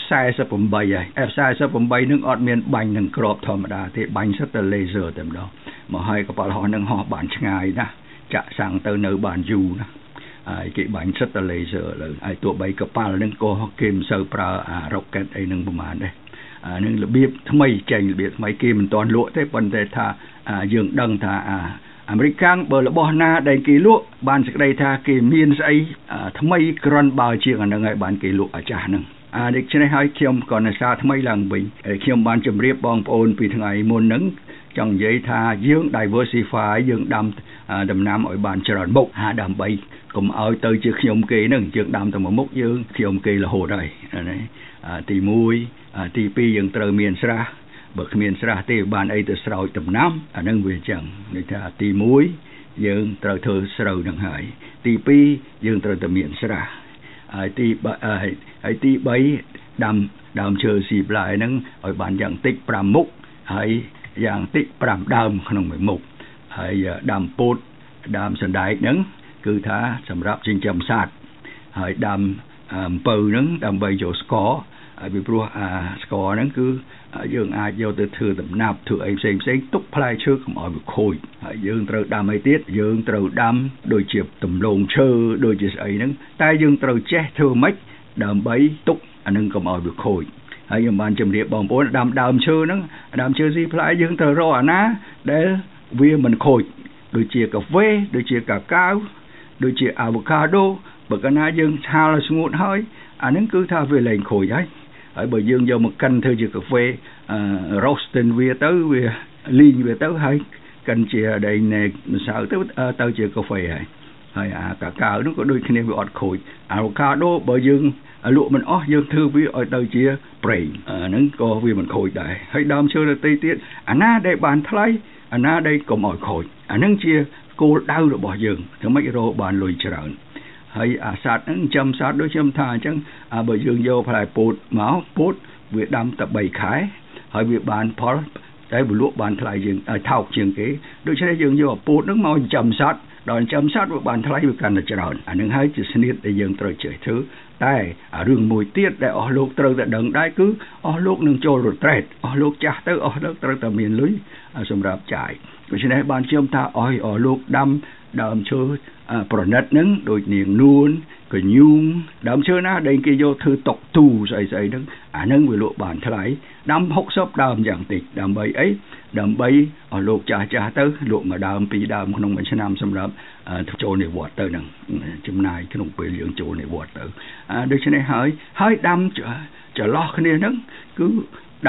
F-48 ហើយ F-48 ហ្នឹងអត់មានបាញ់នឹងគ្រាប់ធម្មតាទេបាញ់សិតតែ laser តែម្ដងមកហើយកប៉ាល់ហោះហ្នឹងហោះបានឆ្ងាយណាស់ចាក់សាំងទៅនៅបានយូរណាស់ហើយគេបាញ់សិតតែ laser ឥឡូវហើយទោះបីកប៉ាល់ហ្នឹងក៏គេមិនសូវប្រើ rocket អីហ្នឹងប្រហែលដែរនឹងរបៀបថ្មីចេញរបៀបថ្មីគេមិនទាន់លក់ទេប៉ុន្តែថាយើងដឹងថាអាមេរិកបើរបស់ណាដែលគេលក់បានសេចក្តីថាគេមានស្អីថ្មីក្រាន់បើជាងអាហ្នឹងហើយបានគេលក់អាចាស់ហ្នឹងដូច្នេះហើយខ្ញុំក៏នៅសារថ្មីឡើងវិញខ្ញុំបានជម្រាបបងប្អូនពីថ្ងៃមុនហ្នឹងចង់និយាយថាយើង diversify យើងដាំដំណាំឲ្យបានច្រើនមុខដើម្បីកុំឲ្យទៅជាខ្ញុំគេហ្នឹងយើងដាំតែមួយមុខយើងខ្ញុំគេរហូតហើយទី1ទី2យើងត្រូវមានស្រះបើគ្មានស្រះទេបានអីទៅស្រោចដំណាំអាហ្នឹងវាអញ្ចឹងដូចថាទី1យើងត្រូវធ្វើស្រូវនឹងហើយទី2យើងត្រូវតែមានស្រះហើយទី3ដាំដើមឈើស៊ីផ្លែហ្នឹងឲ្យបានយ៉ាងតិច5មុខហើយយ៉ាងតិច5ដើមក្នុងមួយមុខហើយដាំពោតដាំសណ្ដែកហ្នឹងគឺថាសម្រាប់ចិញ្ចឹមសត្វហើយដាំអំពៅហ្នឹងដើម្បីយកស្ករហើយពីព្រោះស្ករហ្នឹងគឺយើងអាចយកទៅធ្វើដំណាប់ធ្វើអីផ្សេងទុកផ្លែឈើកុំឲ្យវាខូចហើយយើងត្រូវដាំអីទៀតយើងត្រូវដាំដូចជាដំឡូងឈើដូចជាស្អីហ្នឹងតែយើងត្រូវចេះធ្វើម៉េចដើម្បីទុកអានឹងកុំឲ្យវាខូចហើយខ្ញុំបានជម្រាបបងប្អូនដាំដើមឈើហ្នឹងដើមឈើស៊ីផ្លែយើងត្រូវរកអាណាដែលវាមិនខូចដូចជាកាហ្វេដូចជាកាកាវដូចជាអាវ៉ូកាដូបើកាលណាយើងឆាលឲ្យស្ងួតហើយអានឹងគឺថាវាលែងខូចហើយបើយើងយកមកកិនធ្វើជាកាហ្វេroasting វាទៅវាលីងវាទៅហើយកិនជាដែងម្សៅទៅជាកាហ្វេហើយអាកាកាវនោះក៏ដូចគ្នាវាអត់ខូចអាវ៉ូកាដូបើយើងលក់មិនអស់យើងធ្វើវាឲ្យទៅជាប្រេងហ្នឹងក៏វាមិនខូចដែរហើយដើមឈើដទៃទៀតអាណាដែលបានថ្លៃអាណាដែលកុំឲ្យខូចអាហ្នឹងជាគោលដៅរបស់យើងធ្វើម៉េចរកបានលុយច្រើនហើយអាសត្វហ្នឹងចំសត្វដូចខ្ញុំថាអញ្ចឹងបើយើងយកផ្លែពោតមកពោតវាដាំតែ3ខែហើយវាបានផលតែវាលក់បានថ្លៃជាងថោកជាងគេដូច្នេះយើងយកពោតហ្នឹងមកចិញ្ចឹមសត្វដល់ចិញ្ចឹមសត្វវាបានថ្លៃវាកាន់តែច្រើនអានឹងហើយជាស្នៀតដែលយើងត្រូវចេះធ្វើតែរឿងមួយទៀតដែលអស់លោកត្រូវតែដឹងដែរគឺអស់លោកនឹងចូលរត្រេតអស់លោកចាស់ទៅអស់លោកត្រូវតែមានលុយសម្រាប់ចាយដូច្នេះបានខ្ញុំថាអស់លោកដាំដើមឈើប្រណិតហ្នឹងដូចនាងនួនកញ្ញូងដើមឈើណាដែលគេយកធ្វើតុកទូស្អីហ្នឹងអាហ្នឹងវាលក់បានថ្លៃដាំ60ដើមយ៉ាងតិចដើម្បីអីដើម្បីឲ្យលោកចាស់ទៅលក់មួយដើមពីរដើមក្នុងមួយឆ្នាំសម្រាប់ចូលនិវត្តន៍ទៅហ្នឹងចំណាយក្នុងពេលយើងចូលនិវត្តន៍ទៅដូច្នេះហើយដាំចន្លោះគ្នាហ្នឹងគឺដាំ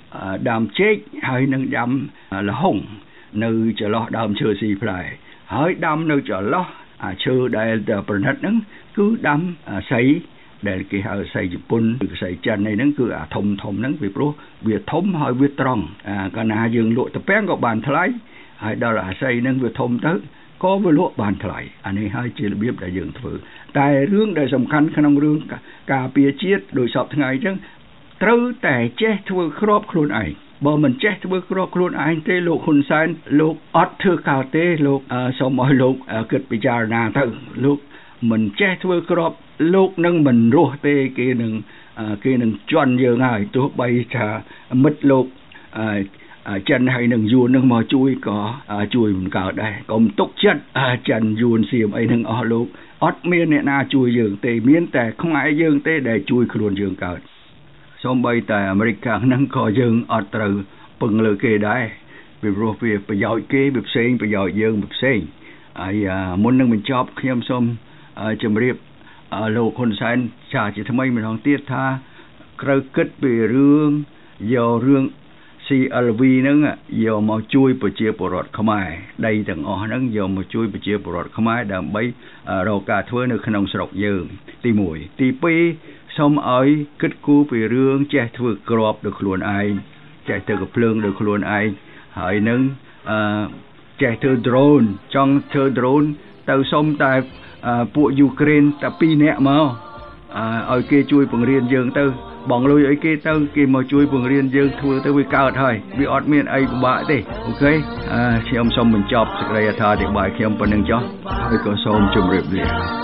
ដើមចេកហើយនឹងដាំលហុងនៅចន្លោះដើមឈើស៊ីផ្លែហើយដាំនៅចន្លោះឈើដែលប្រណិតហ្នឹងគឺដាំសៃដែលគេហៅសៃជប៉ុនឬសៃចិនហ្នឹងគឺអាធំហ្នឹងពីព្រោះវាធំហើយវាត្រង់កាលណាយើងលក់ទំពាំងក៏បានថ្លៃហើយដល់អាសៃហ្នឹងវាធំទៅក៏វាលក់បានថ្លៃអានេះហើយជារបៀបដែលយើងធ្វើតែរឿងដែលសំខាន់ក្នុងរឿងការពារជាតិដោយសពថ្ងៃអញ្ចឹងត្រូវតែចេះធ្វើគ្រាប់ខ្លួនឯងបើមិនចេះធ្វើគ្រាប់ខ្លួនឯងទេលោកហ៊ុនសែនលោកអត់ធ្វើកើតទេលោកសូមឲ្យលោកគិតពិចារណាទៅលោកមិនចេះធ្វើគ្រាប់លោកនឹងមិនរស់ទេគេនឹងជន់យើងហើយទោះបីថាមិត្តលោកចិនហើយនឹងយួននឹងមកជួយក៏ជួយមិនកើតដែរកុំទុកចិត្តចិនយួនសៀមអីនឹងអស់លោកអត់មានអ្នកណាជួយយើងទេមានតែខ្មែរយើងទេដែលជួយខ្លួនយើងកើតសូម្បីតែអាមេរិកខាងហ្នឹងក៏យើងអត់ត្រូវពឹងលើគេដែរពីព្រោះវាប្រយោជន៍គេវាផ្សេងប្រយោជន៍យើងវាផ្សេងហើយមុននឹងបញ្ចប់ខ្ញុំសូមជម្រាបលោកហ៊ុនសែនជាថ្មីម្ដងទៀតថាត្រូវគិតពីរឿងយករឿង CLV ហ្នឹងយកមកជួយប្រជាពលរដ្ឋខ្មែរដីទាំងអស់ហ្នឹងយកមកជួយប្រជាពលរដ្ឋខ្មែរដើម្បីរកការធ្វើនៅក្នុងស្រុកយើងទី1ទី2សូមឲ្យគិតគូរពីរឿងចេះធ្វើក្របដោយខ្លួនឯងចេះធ្វើកំភ្លើងដោយខ្លួនឯងហើយនឹងចេះធ្វើ drone ចង់ធ្វើ drone ទៅសុំតែពួកយូក្រែនតែ2នាក់មកឲ្យគេជួយបង្រៀនយើងទៅបងលុយអីគេទៅគេមកជួយបង្រៀនយើងធ្វើទៅវាកើតហើយវាអត់មានអីពិបាកទេអូខេខ្ញុំសូមបញ្ចប់សេចក្តីអត្ថាធិប្បាយខ្ញុំប៉ុណ្្នឹងចុះហើយក៏សូមជម្រាបលា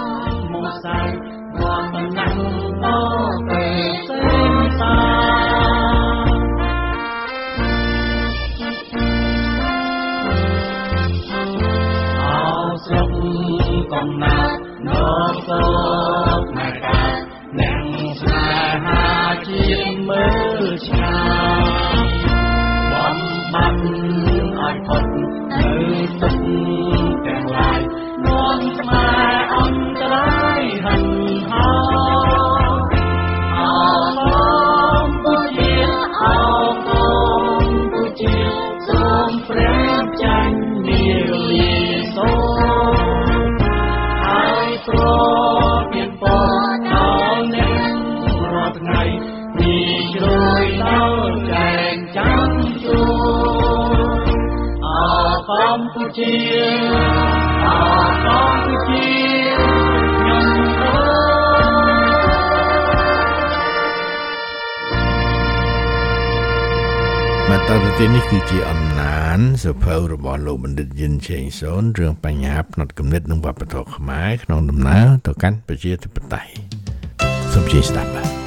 កំណាត់នោះសូមមកកាអ្នកស្នេហាជាតិមើលឆ្ងាយបំបត្តិឲ្យផុតនៅទុកទាំងឡាយនាំស្មាអន្តរាយហិនហោអរគុណជាអរគុណជាសូមព្រះចាញ់មានលីសូព្រោះមានពរដល់អ្នករាល់ថ្ងៃនេះជ្រោយដល់ចែកចាំជួអរកម្ពុជាអរកម្ពុជាខ្ញុំមកតទៅនេះគឺជាអំណានសភៅរបស់លោកបណ្ឌិតយិនឆេងសូនរឿងបញ្ហាផ្នត់គំនិតនិងវប្បធម៌ខ្មែរក្នុងដំណើរទៅកាន់ប្រជាធិបតេយ្យសូមជឿស្ដាប់បាទ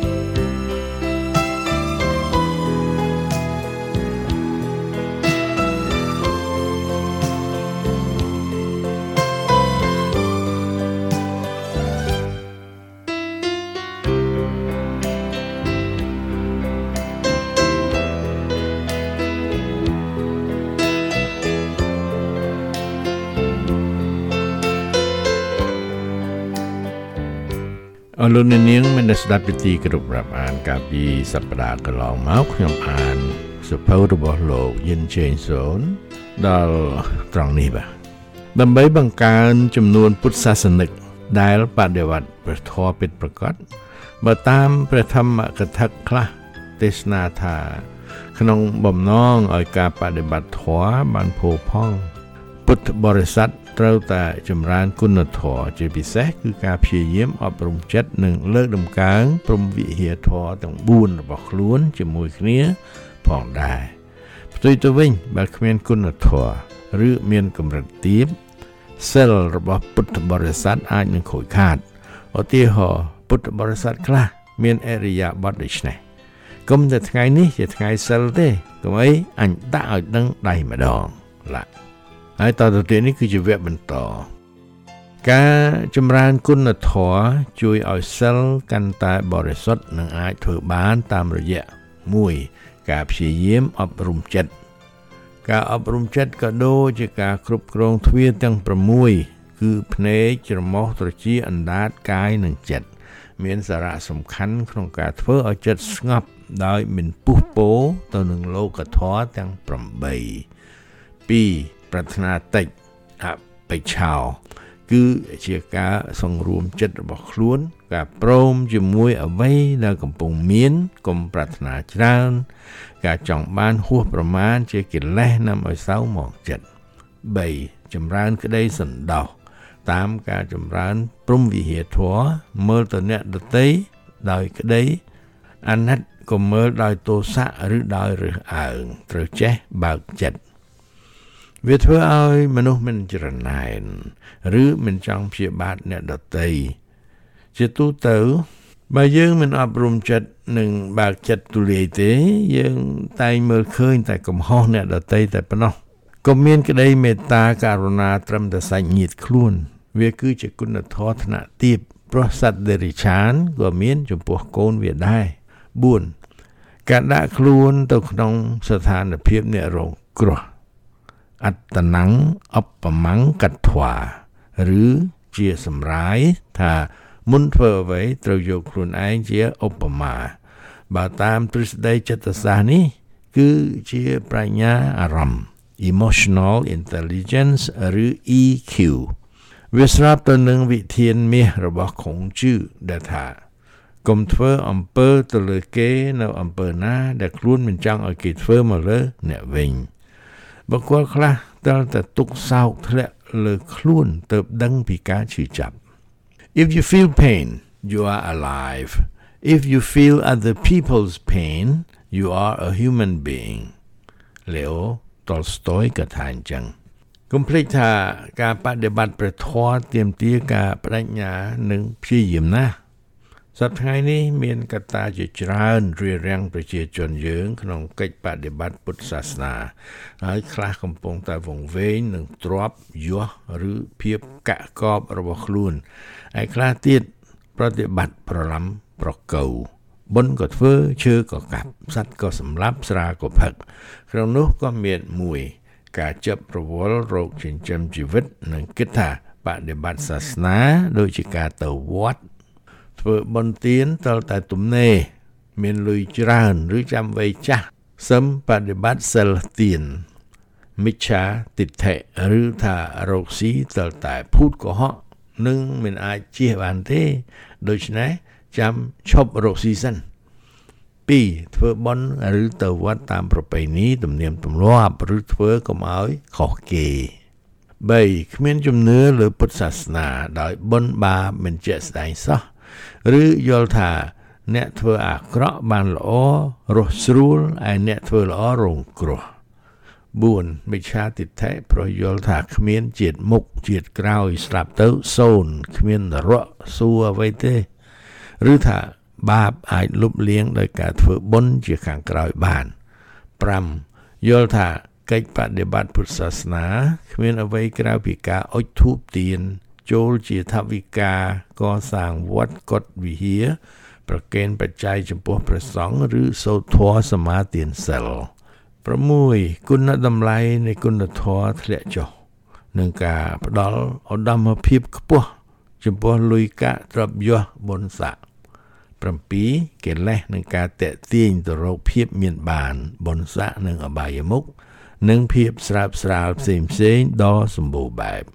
អរលោកអ្នកនាងមានស្ដាប់ពីទីគ្រប់រាប់អានកាលពីសប្តាហ៍កន្លងមកខ្ញុំអានសភៅរបស់លោកយិនឆេងសូនដល់ត្រង់នេះបាទដើម្បីបង្កើនចំនួនពុទ្ធសាសនិកដែលបដិវត្តព្រះធម៌ពិតប្រាកដបើតាមព្រះធម្មកថាខ្លះទេសនាថាក្នុងបំណងឲ្យការបដិបត្តិធម៌បានផូរផង់ពុទ្ធបរិស័ទត្រូវតែចម្រើនគុណធម៌ជាពិសេសគឺការព្យាយាមអប់រំចិត្តនិងលើកតម្កើងព្រហ្មវិហារធម៌ទាំង4របស់ខ្លួនជាមួយគ្នាផងដែរផ្ទុយទៅវិញបើគ្មានគុណធម៌ឬមានកម្រិតទាបសិលរបស់ពុទ្ធបរិស័ទអាចនឹងខូចខាតឧទាហរណ៍ពុទ្ធបរិស័ទខ្លះមានអរិយាបថដូចនេះកុំតែថ្ងៃនេះជាថ្ងៃសិលទេកុំអីអញដាក់ឲ្យដឹងដៃម្ដងឡាហើយតទៅទៀតនេះគឺជាវគ្គបន្តការចម្រើនគុណធម៌ជួយឲ្យសិលកាន់តែបរិសុទ្ធនិងអាចធ្វើបានតាមរយៈ1ការព្យាយាមអប់រំចិត្តការអប់រំចិត្តក៏ដូចជាការគ្រប់គ្រងទ្វារទាំង6គឺភ្នែកច្រមុះត្រចៀកអណ្ដាតកាយនិងចិត្តមានសារៈសំខាន់ក្នុងការធ្វើឲ្យចិត្តស្ងប់ដោយមិនពុះពោទៅនឹងលោកធម៌ទាំង8 2. ប្រាថ្នាតិចអបិច្ឆោគឺជាការសង្រួមចិត្តរបស់ខ្លួនការព្រមជាមួយអ្វីដែលកំពុងមានកុំប្រាថ្នាច្រើនការចង់បានហួសប្រមាណជាកិលេសនាំឲ្យសៅហ្មងចិត្ត 3. ចម្រើនក្តីសន្តោសតាមការចម្រើនព្រហ្មវិហារធម៌មើលទៅអ្នកដទៃដោយក្តីអាណិតកុំមើលដោយទោសៈឬដោយរើសអើងត្រូវចេះបើកចិត្តវាធ្វើឲ្យមនុស្សមិនច្រណែនឬមិនចង់ព្យាបាទអ្នកដទៃជាទូទៅបើយើងមិនអប់រំចិត្តនិងបើកចិត្តទូលាយទេយើងតែងមើលឃើញតែកំហុសអ្នកដទៃតែប៉ុណ្ណោះកុំមានក្តីមេត្តាករុណាត្រឹមតែសាច់ញាតិខ្លួនវាគឺជាគុណធម៌ថ្នាក់ទាបព្រោះសត្វដេរិឆានក៏មានចំពោះកូនវាដែរ 4. ការដាក់ខ្លួនទៅក្នុងស្ថានភាពអ្នករងគ្រោះអត្តនੰអបមੰកត្វាឬជាសម្រាយថាមុនធ្វើអ្វីត្រូវយកខ្លួនឯងជាឧបមាបើតាមទ្រឹស្ដីចិត្តសាស្ត្រនេះគឺជាប្រាជ្ញាអារម្មណ៍ emotional intelligence ឬ EQ វាស្របទៅនឹងវិធានមាសរបស់ខុងជឺដែលថាកុំធ្វើអំពើទៅលើគេនៅអំពើណាដែលខ្លួនមិនចង់ឲ្យគេធ្វើមកលើអ្នកវិញបុគ្គលខ្លះតែទុកសោកធ្លាក់លើខ្លួនទើបដឹងពីការឈឺចាប់ If you feel pain you are alive If you feel other people's pain you are a human being Leo Tolstoy ក៏ថាអញ្ចឹងកុំភ្លេចថាការបដិបត្តិព្រះធម៌ទាមទារការបដិញ្ញានិងព្យាយាមណាស់សប្តាហ៍ថ្ងៃនេះមានកត្តាជាច្រើនរារាំងប្រជាជនយើងក្នុងកិច្ចបដិបត្តិពុទ្ធសាសនាហើយខ្លះកំពុងតែវង្វេងនឹងទ្របយោះឬភាពកកបរបស់ខ្លួនហើយខ្លះទៀតប្រតិបត្តិប្រឡំប្រកូវបុណ្យក៏ធ្វើឈើក៏កាប់សត្វក៏សម្លាប់ស្រាក៏ផឹកក្នុងនោះក៏មានមួយការចាប់ប្រវល់រោគចិញ្ចឹមជីវិតនិងគិតថាបដិបត្តិសាសនាដូចជាការទៅវត្តធ្វើបុណ្យទានតលតែទំនេរមានលុយច្រើនឬចាំវ័យចាស់សឹមបដិបត្តិសិលទានមិច្ឆាទិដ្ឋិឬថារោគស៊ីតលតែភូតកុហកនឹងមិនអាចជៀសបានទេដូច្នេះចាំឈប់រោគស៊ីសិន 2. ធ្វើបុណ្យឬទៅវត្តតាមប្រពៃណីទំនៀមទម្លាប់ឬធ្វើកុំឲ្យខុសគេ 3. គ្មានជំនឿលើពុទ្ធសាសនាដោយបុណ្យបាបមិនជាក់ស្ដែងសោះឬយល់ថាអ្នកធ្វើអាក្រក់បានល្អរស់ស្រួលហើយអ្នកធ្វើល្អរងគ្រោះ 4. មិច្ឆាទិដ្ឋិព្រោះយល់ថាគ្មានជាតិមុខជាតិក្រោយស្លាប់ទៅសូន្យគ្មាននរកសួគ៌អ្វីទេឬថាបាបអាចលុបលាងដោយការធ្វើបុណ្យជាខាងក្រោយបាន 5. យល់ថាកិច្ចបដិបត្តិពុទ្ធសាសនាគ្មានអ្វីក្រៅពីការអុជធូបទៀនចូលជាថវិកាកសាងវត្តកុដិវិហារប្រគេនបច្ច័យចំពោះព្រះសង្ឃឬសូត្រធម៌សមាទានសិល 6. គុណតម្លៃនៃគុណធម៌ធ្លាក់ចុះនឹងការផ្ដល់ឧត្តមភាពខ្ពស់ចំពោះលុយកាក់ទ្រព្យយសបុណ្យស័ក្តិ 7. កិលេសនឹងការតាក់ទាញទៅរកភាពមានបានបុណ្យស័ក្តិនិងអបាយមុខនិងភាពស្រើបស្រាលផ្សេងៗដ៏សម្បូរបែប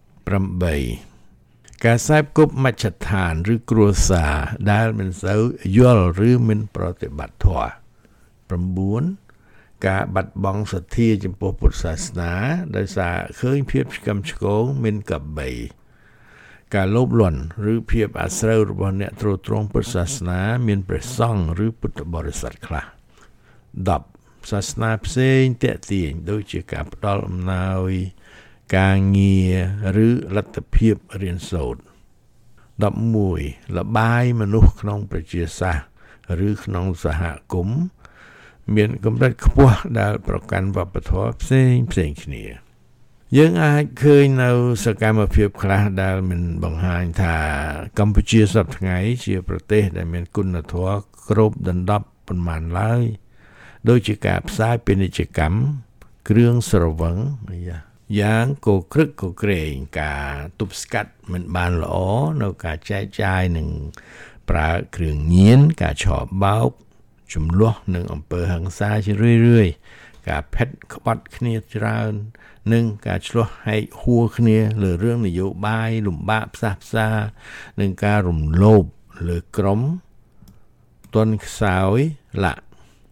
8. ការសេពគប់មជ្ឈដ្ឋានឬគ្រួសារដែលមិនសូវយល់ឬមិនប្រតិបត្តិធម៌ 9. ការបាត់បង់សទ្ធាចំពោះពុទ្ធសាសនាដោយសារឃើញភាពឆ្កឹមឆ្គងមិនកបីការលោភលន់ឬភាពអាស្រូវរបស់អ្នកទ្រទ្រង់ពុទ្ធសាសនាមានព្រះសង្ឃឬពុទ្ធបរិស័ទខ្លះ 10. សាសនាផ្សេងតាក់ទាញដូចជាការផ្ដល់អំណោយការងារឬលទ្ធភាពរៀនសូត្រ 11. លបាយមនុស្សក្នុងប្រជាសាស្ត្រឬក្នុងសហគមន៍មានកម្រិតខ្ពស់ដែលប្រកាន់វប្បធម៌ផ្សេងគ្នាយើងអាចឃើញនៅសកម្មភាពខ្លះដែលមិនបង្ហាញថាកម្ពុជាសប្តាហ៍ថ្ងៃជាប្រទេសដែលមានគុណធម៌គ្រប់ដណ្ដប់ប៉ុន្មានឡើយដូចជាការផ្សាយពាណិជ្ជកម្មគ្រឿងស្រវឹងយ៉ាងកក្រឹកកក្រែងការទប់ស្កាត់មិនបានល្អនៅការចែកចាយនិងប្រើគ្រឿងញៀនការឆោបបោកជំលោះនឹងអំពើហិង្សាជារឿយៗការផិតក្បត់គ្នាច្រើននិងការឆ្លោះហែកហួរគ្នាលើរឿងនយោបាយលំបាកផ្សះផ្សានិងការរំលោភលើក្រុមទន់ខ្សោយឡាក់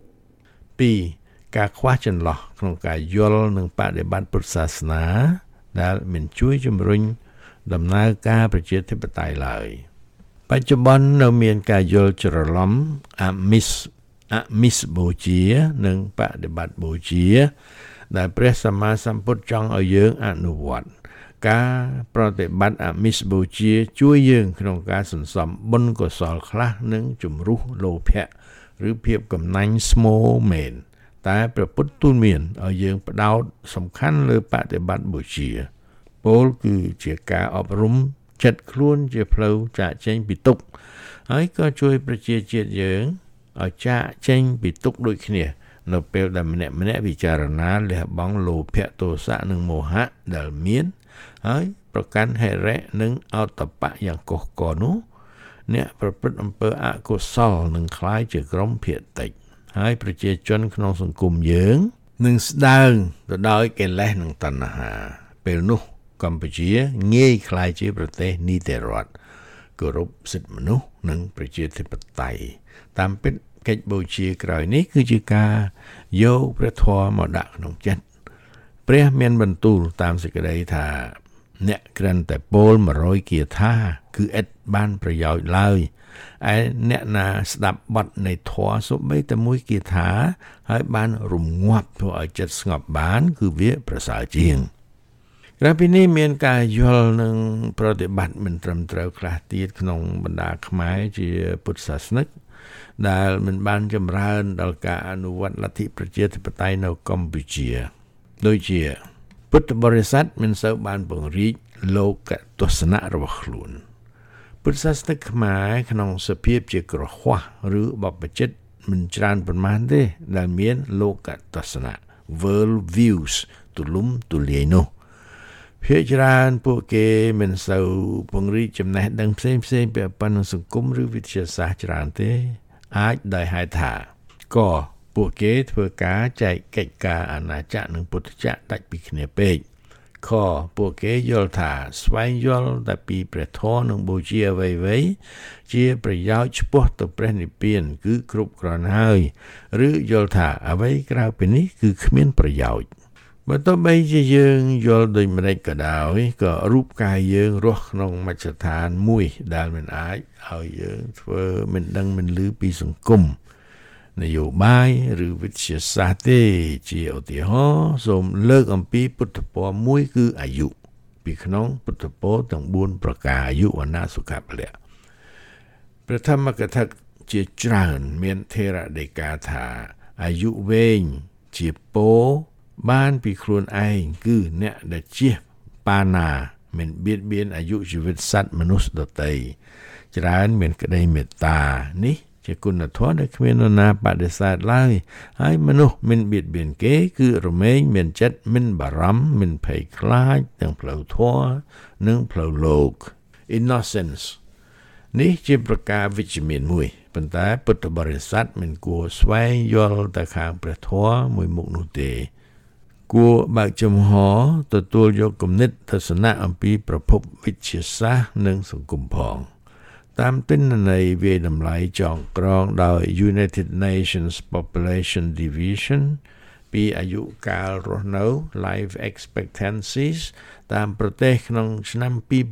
2. ការខ្វះចន្លោះក្នុងការយល់និងបដិបត្តិពុទ្ធសាសនាដែលមិនជួយជំរុញដំណើរការប្រជាធិបតេយ្យឡើយបច្ចុប្បន្ននៅមានការយល់ច្រឡំអមិសបូជានិងបដិបត្តិបូជាដែលព្រះសម្មាសម្ពុទ្ធចង់ឲ្យយើងអនុវត្តការប្រតិបត្តិអមិសបូជាជួយយើងក្នុងការសន្សំបុណ្យកុសលខ្លះនិងជំរុះលោភៈឬភាពកំណាញ់ស្មោមែនតែព្រះពុទ្ធទូលមានឲ្យយើងផ្ដោតសំខាន់លើបដិបត្តិបូជាពោលគឺជាការអប់រំចិត្តខ្លួនជាផ្លូវចាកចេញពីទុក្ខហើយក៏ជួយប្រជាជាតិយើងឲ្យចាកចេញពីទុក្ខដូចគ្នានៅពេលដែលម្នាក់ពិចារណាលះបង់លោភៈទោសៈនិងមោហៈដែលមានហើយប្រកាន់ហិរិនិងអតបៈយ៉ាងកុះករនោះអ្នកប្រព្រឹត្តអំពើអកុសលនឹងคล้ายជាក្រុមភាគតិចហើយប្រជាជនក្នុងសង្គមយើងនឹងស្ដើងទៅដោយកិលេសនិងតណ្ហាពេលនោះកម្ពុជាងាយคล้ายជាប្រទេសនីតិរដ្ឋគោរពសិទ្ធិមនុស្សនិងប្រជាធិបតេយ្យតាមពិតកិច្ចបូជាក្រោយនេះគឺជាការយកព្រះធម៌មកដាក់ក្នុងចិត្តព្រះមានបន្ទូលតាមសេចក្តីថាអ្នកគ្រាន់តែពោល100គាថាគឺឥតបានប្រយោជន៍ឡើយឯអ្នកណាស្ដាប់បទនៃធម៌សូម្បីតែមួយគាថាហើយបានរងាប់ធ្វើឲ្យចិត្តស្ងប់បានគឺវាប្រសើរជាងក្រៅពីនេះមានការយល់និងប្រតិបត្តិមិនត្រឹមត្រូវខ្លះទៀតក្នុងបណ្ដាខ្មែរជាពុទ្ធសាសនិកដែលមិនបានចម្រើនដល់ការអនុវត្តលទ្ធិប្រជាធិបតេយ្យនៅកម្ពុជាដូចជាពុទ្ធបរិស័ទមិនសូវបានពង្រីកលោកទស្សនៈរបស់ខ្លួនពុទ្ធសាសនិកខ្មែរក្នុងសភាពជាក្រហមឬបព្វជិតមិនច្រើនប៉ុន្មានទេដែលមានលោកទស្សនៈ world views ទូលំទូលាយនោះភាគច្រើនពួកគេមិនសូវពង្រីកចំណេះដឹងផ្សេងពាក់ព័ន្ធនឹងសង្គមឬវិទ្យាសាស្ត្រច្រើនទេអាចដោយហេតុថាក៏ពួកគេធ្វើការចែកកិច្ចការអាណាចក្រនិងពុទ្ធចក្រដាច់ពីគ្នាពេកខពួកគេយល់ថាស្វែងយល់តែពីព្រះធម៌និងបូជាអ្វីៗជាប្រយោជន៍ឆ្ពោះទៅព្រះនិព្វានគឺគ្រប់គ្រាន់ហើយឬយល់ថាអ្វីក្រៅពីនេះគឺគ្មានប្រយោជន៍បើទោះបីជាយើងយល់ដូចម្តេចក៏ដោយក៏រូបកាយយើងរស់ក្នុងមជ្ឈដ្ឋានមួយដែលមិនអាចឲ្យយើងធ្វើមិនដឹងមិនឮពីសង្គមនយោបាយឬវិទ្យាសាស្ត្រទេជាឧទាហរណ៍សូមលើកអំពីពុទ្ធពរមួយគឺអាយុពីក្នុងពុទ្ធពរទាំង4ប្រការអាយុវណ្ណៈសុខៈពលៈព្រះធម្មកថាជាច្រើនមានថេរដីកាថាអាយុវែងជាពរបានពីខ្លួនឯងគឺអ្នកដែលជៀសបាណាមិនបៀតបៀនអាយុជីវិតសត្វមនុស្សដទៃច្រើនមានក្តីមេត្តានេះជាគុណធម៌ដែលគ្មាននរណាបដិសេធឡើយហើយមនុស្សមិនបៀតបៀនគេគឺរមែងមានចិត្តមិនបារម្ភមិនភ័យខ្លាចទាំងផ្លូវធម៌និងផ្លូវលោក innocence នេះជាប្រការវិជ្ជមានមួយប៉ុន្តែពុទ្ធបរិស័ទមិនគួរស្វែងយល់តែខាងព្រះធម៌មួយមុខនោះទេគួរបើកចំហទទួលយកគំនិតទស្សនៈអំពីប្រភពវិទ្យាសាស្ត្រនិងសង្គមផងតាមទិន្នន័យវាយតម្លៃចងក្រងដោយ United Nations Population Division ពីអាយុកាលរស់នៅ life expectancies តាមប្រទេសក្នុងឆ្នាំ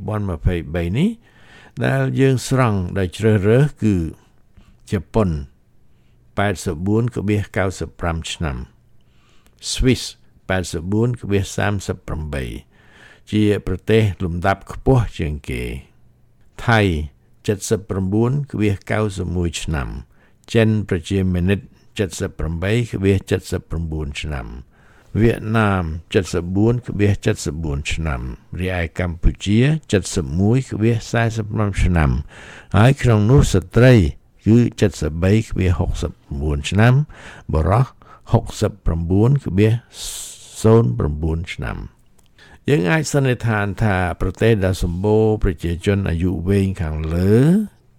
2023នេះដែលយើងស្រង់ដោយជ្រើសរើសគឺជប៉ុន 84.95 ឆ្នាំ Swiss 84.38 ជាប្រទេសលំដាប់ខ្ពស់ជាងគេថៃ79.91 ឆ្នាំចិនប្រជាមានិត78.79 ឆ្នាំវៀតណាម74.74 ឆ្នាំរីឯកម្ពុជា71.45 ឆ្នាំហើយក្នុងនោះស្ត្រីគឺ73.69 ឆ្នាំបុរស69.09 ឆ្នាំយើងអាចសន្និដ្ឋានថាប្រទេសដែលសម្បូរប្រជាជនអាយុវែងខាងលើ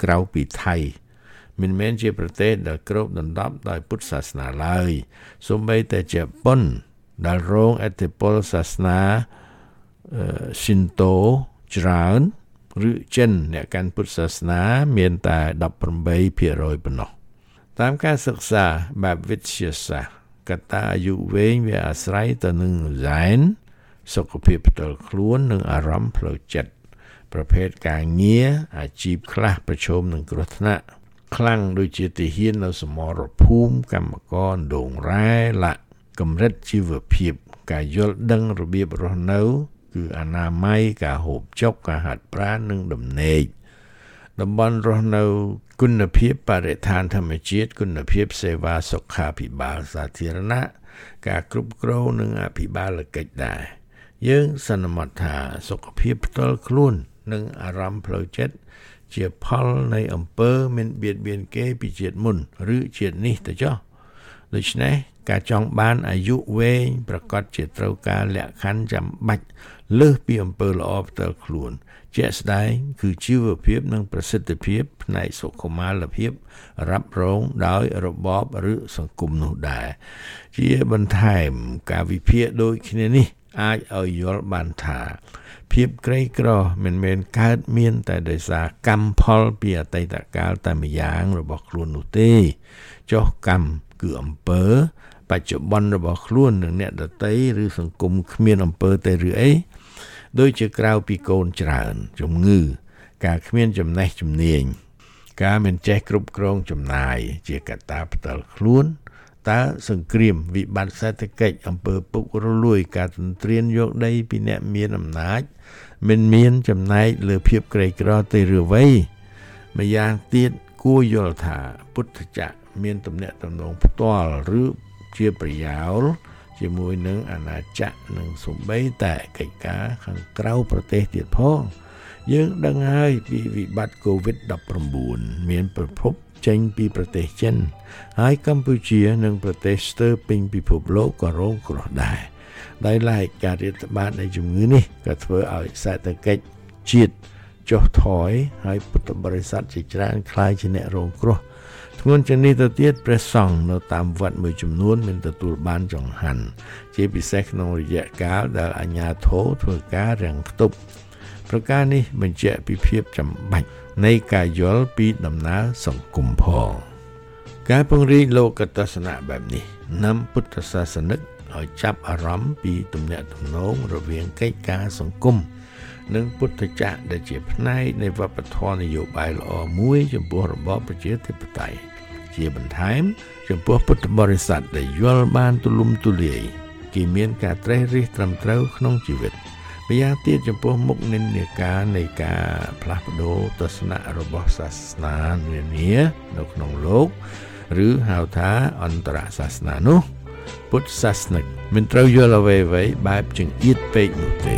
ក្រៅពីថៃមិនមែនជាប្រទេសដែលគ្របដណ្ដប់ដោយពុទ្ធសាសនាឡើយសូម្បីតែជប៉ុនដែលរងឥទ្ធិពលសាសនាស៊ីនតូច្រើនឬចិនអ្នកកាន់ពុទ្ធសាសនាមានតែ 18% ប៉ុណ្ណោះតាមការសិក្សាបែបវិទ្យាសាស្ត្រកត្តាអាយុវែងវាអាស្រ័យទៅនឹងហ្សែនសុខភាពផ្ទាល់ខ្លួននិងអារម្មណ៍ផ្លូវចិត្តប្រភេទការងារអាជីពខ្លះប្រឈមនឹងគ្រោះថ្នាក់ខ្លាំងដូចជាទាហាននៅសមរភូមិកម្មករដងរ៉ែលាក់កម្រិតជីវភាពការយល់ដឹងរបៀបរស់នៅគឺអនាម័យការហូបចុកការហាត់ប្រាណនិងដំណេកតំបន់រស់នៅគុណភាពបរិស្ថានធម្មជាតិគុណភាពសេវាសុខាភិបាលសាធារណៈការគ្រប់គ្រងនិងអភិបាលកិច្ចដែរយើងសន្មតថាសុខភាពផ្ទាល់ខ្លួននិងអារម្មណ៍ផ្លូវចិត្តជាផលនៃអំពើមិនបៀតបៀនគេពីជាតិមុនឬជាតិនេះទៅចុះដូច្នេះការចង់បានអាយុវែងប្រកបជាត្រូវការលក្ខខណ្ឌចាំបាច់លើសពីអំពើល្អផ្ទាល់ខ្លួនជាក់ស្ដែងគឺជីវភាពនិងប្រសិទ្ធភាពផ្នែកសុខុមាលភាពរ៉ាប់រងដោយរបបឬសង្គមនោះដែរជាបន្ថែមការវិភាគដូចគ្នានេះអាចឲ្យយល់បានថាភាពក្រីក្រមិនមែនកើតមានតែដោយសារកម្មផលពីអតីតកាលតែម្យ៉ាងរបស់ខ្លួននោះទេចុះកម្មគឺអំពើបច្ចុប្បន្នរបស់ខ្លួននិងអ្នកដទៃឬសង្គមគ្មានអំពើទេឬអីដូចជាក្រៅពីកូនច្រើនជំងឺការគ្មានចំណេះជំនាញការមិនចេះគ្រប់គ្រងចំណាយជាកត្តាផ្ទាល់ខ្លួនតើសង្គ្រាមវិបត្តិសេដ្ឋកិច្ចអំពើពុករលួយការទន្ទ្រានយកដីពីអ្នកមានអំណាចមិនមានចំណែកលើភាពក្រីក្រទេឬអ្វីម្យ៉ាងទៀតគួរយល់ថាពុទ្ធចក្រមានទំនាក់ទំនងផ្ទាល់ឬជាប្រយោលជាមួយនឹងអាណាចក្រនិងសូម្បីតែកិច្ចការខាងក្រៅប្រទេសទៀតផងយើងដឹងហើយពីវិបត្តិ COVID-19 មានប្រភពចេញពីប្រទេសចិនហើយកម្ពុជានិងប្រទេសស្ទើរពេញពិភពលោកក៏រងគ្រោះដែរដោយឡែកការរាតត្បាតនៃជំងឺនេះក៏ធ្វើឲ្យសេដ្ឋកិច្ចជាតិចុះថយហើយពុទ្ធបរិស័ទជាច្រើនខ្លាចជាអ្នករងគ្រោះធ្ងន់ជាងនេះទៅទៀតព្រះសង្ឃនៅតាមវត្តមួយចំនួនមិនទទួលបានចង្ហាន់ជាពិសេសក្នុងរយៈកាលដែលអាជ្ញាធរធ្វើការរាំងខ្ទប់ប្រការនេះបញ្ជាក់ពីភាពចាំបាច់នៃការយល់ពីដំណើរសង្គមផងការពង្រីកលោកទស្សនៈបែបនេះនាំពុទ្ធសាសនិកឲ្យចាប់អារម្មណ៍ពីទំនាក់ទំនងរវាងកិច្ចការសង្គមនិងពុទ្ធចក្រដែលជាផ្នែកនៃវប្បធម៌នយោបាយល្អមួយចំពោះរបបប្រជាធិបតេយ្យជាបន្ថែមចំពោះពុទ្ធបរិស័ទដែលយល់បានទូលំទូលាយគេមានការត្រេះរិះត្រឹមត្រូវក្នុងជីវិតម្យ៉ាងទៀតចំពោះមុខនិន្នាការនៃការផ្លាស់ប្ដូរទស្សនៈរបស់សាសនានានានៅក្នុងលោកឬហៅថាអន្តរសាសនានោះពុទ្ធសាសនិកមិនត្រូវយល់អ្វីៗបែបចង្អៀតពេកនោះទេ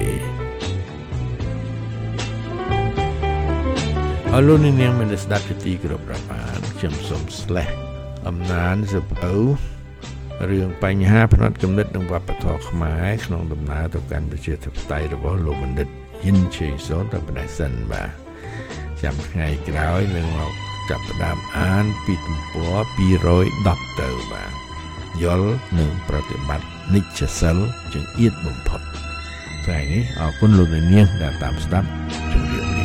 អរលោកនាងមានស្ដាប់ជាទីគោរពរាប់អានខ្ញុំសូមស្លេះអំណានសភៅរឿងបញ្ហាផ្នត់គំនិតនិងវប្បធម៌ខ្មែរក្នុងដំណើរទៅកាន់ប្រជាធិបតេយ្យរបស់លោកបណ្ឌិតហ៊ិនជេសូនទៅបដិសិនបាទចាំថ្ងៃក្រោយនឹងមកចាប់ផ្ដើមអានពីទំព័រ210ទៅបាទយល់និងប្រតិបត្តិនិច្ចសិលចង្អៀតបំផុតថ្ងៃនេះអរគុណលោកនាងដែលតាមស្ដាប់ជម្រាបលា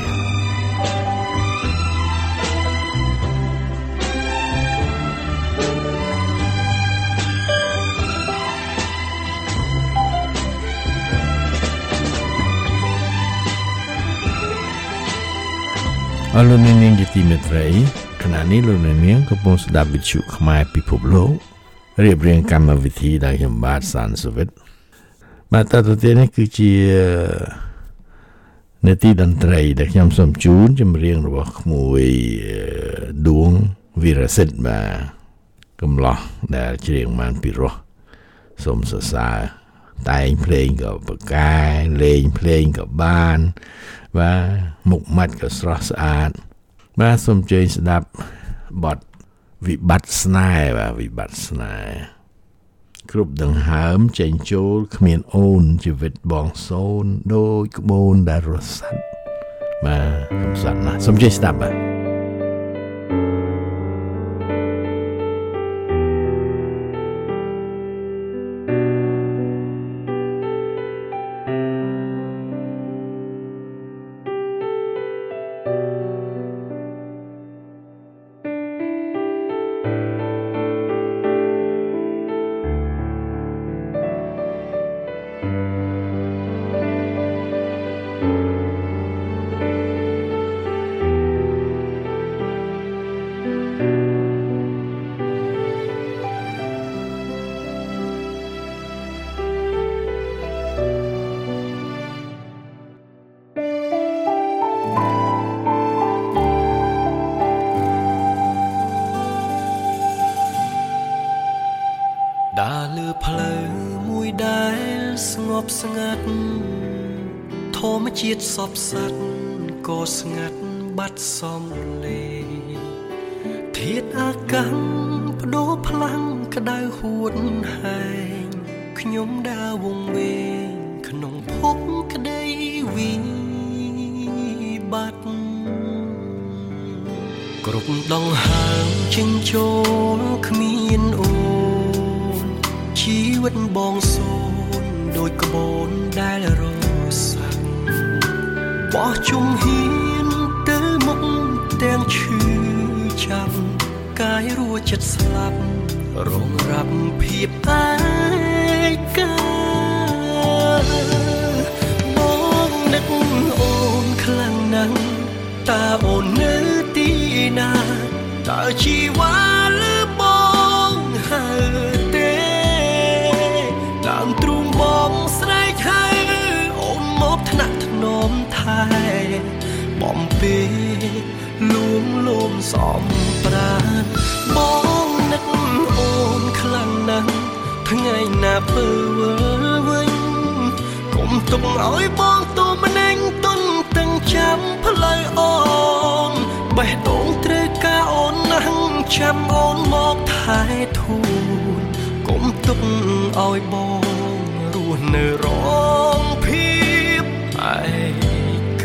អរលោកនាងជាទីមេត្រីខណៈនេះលោកនាងកំពុងស្ដាប់វិទ្យុខ្មែរពិភពលោករៀបរៀងកម្មវិធីដែលខ្ញុំបាទសានសុវិតបាទតទៅទៀតនេះគឺជានាទីតន្ត្រីដែលខ្ញុំសូមជូនចម្រៀងរបស់ក្មួយឌួងវីរសិទ្ធបាទកំឡោះដែលច្រៀងបានពីរោះសូមសរសើរតែងភ្លេងក៏បកែលេងភ្លេងក៏បានបាទមុខមាត់ក៏ស្រស់ស្អាតបាទសូមជើញស្ដាប់បទវិបត្តិស្នេហ៍បាទវិបត្តិស្នេហ៍គ្រប់ដង្ហើមចេញចូលគ្មានអូនជីវិតបងសូនដូចក្បូនដែលរសាត់បាទកំសត់ណាស់សូមជើញស្ដាប់បាទដើរលើផ្លូវមួយដែលស្ងប់ស្ងាត់ធម្មជាតិសពសត្វក៏ស្ងាត់បាត់សំឡេងធាតុអាកាសបដូរផ្លាំងក្តៅហួតហែងខ្ញុំដើរវង្វេងក្នុងភពក្តីវិបត្តិគ្រប់ដងហើមចេញចូលគ្មានអូនជីវិតបងសូនដូចក្បូនដែលរសាត់បោះជុំហ៊ានទៅមុខទាំងឈឺចាប់កាយរួចចិត្តស្លាប់រងរាប់ភាពឯកាបងនឹកអូនខ្លាំងណាស់តើអូននៅទីណាតើជីវ៉ាឬបងហើទេដើមទ្រូងបងស្រែកហៅអូនមកថ្នាក់ថ្នមថែបំពេលួងលោមសំប្រានបងនឹកអូនខ្លាំងណាស់ថ្ងៃណាពើវើវិញកុំទុកឲ្យបងទូម្នេញទុនទាំងចាំផ្លូវអូនបេះដូងត្រូវការអូនណាស់ចាំអូនមកថែធូនកុំទុកឲ្យបងរស់នៅរងភាពឯកា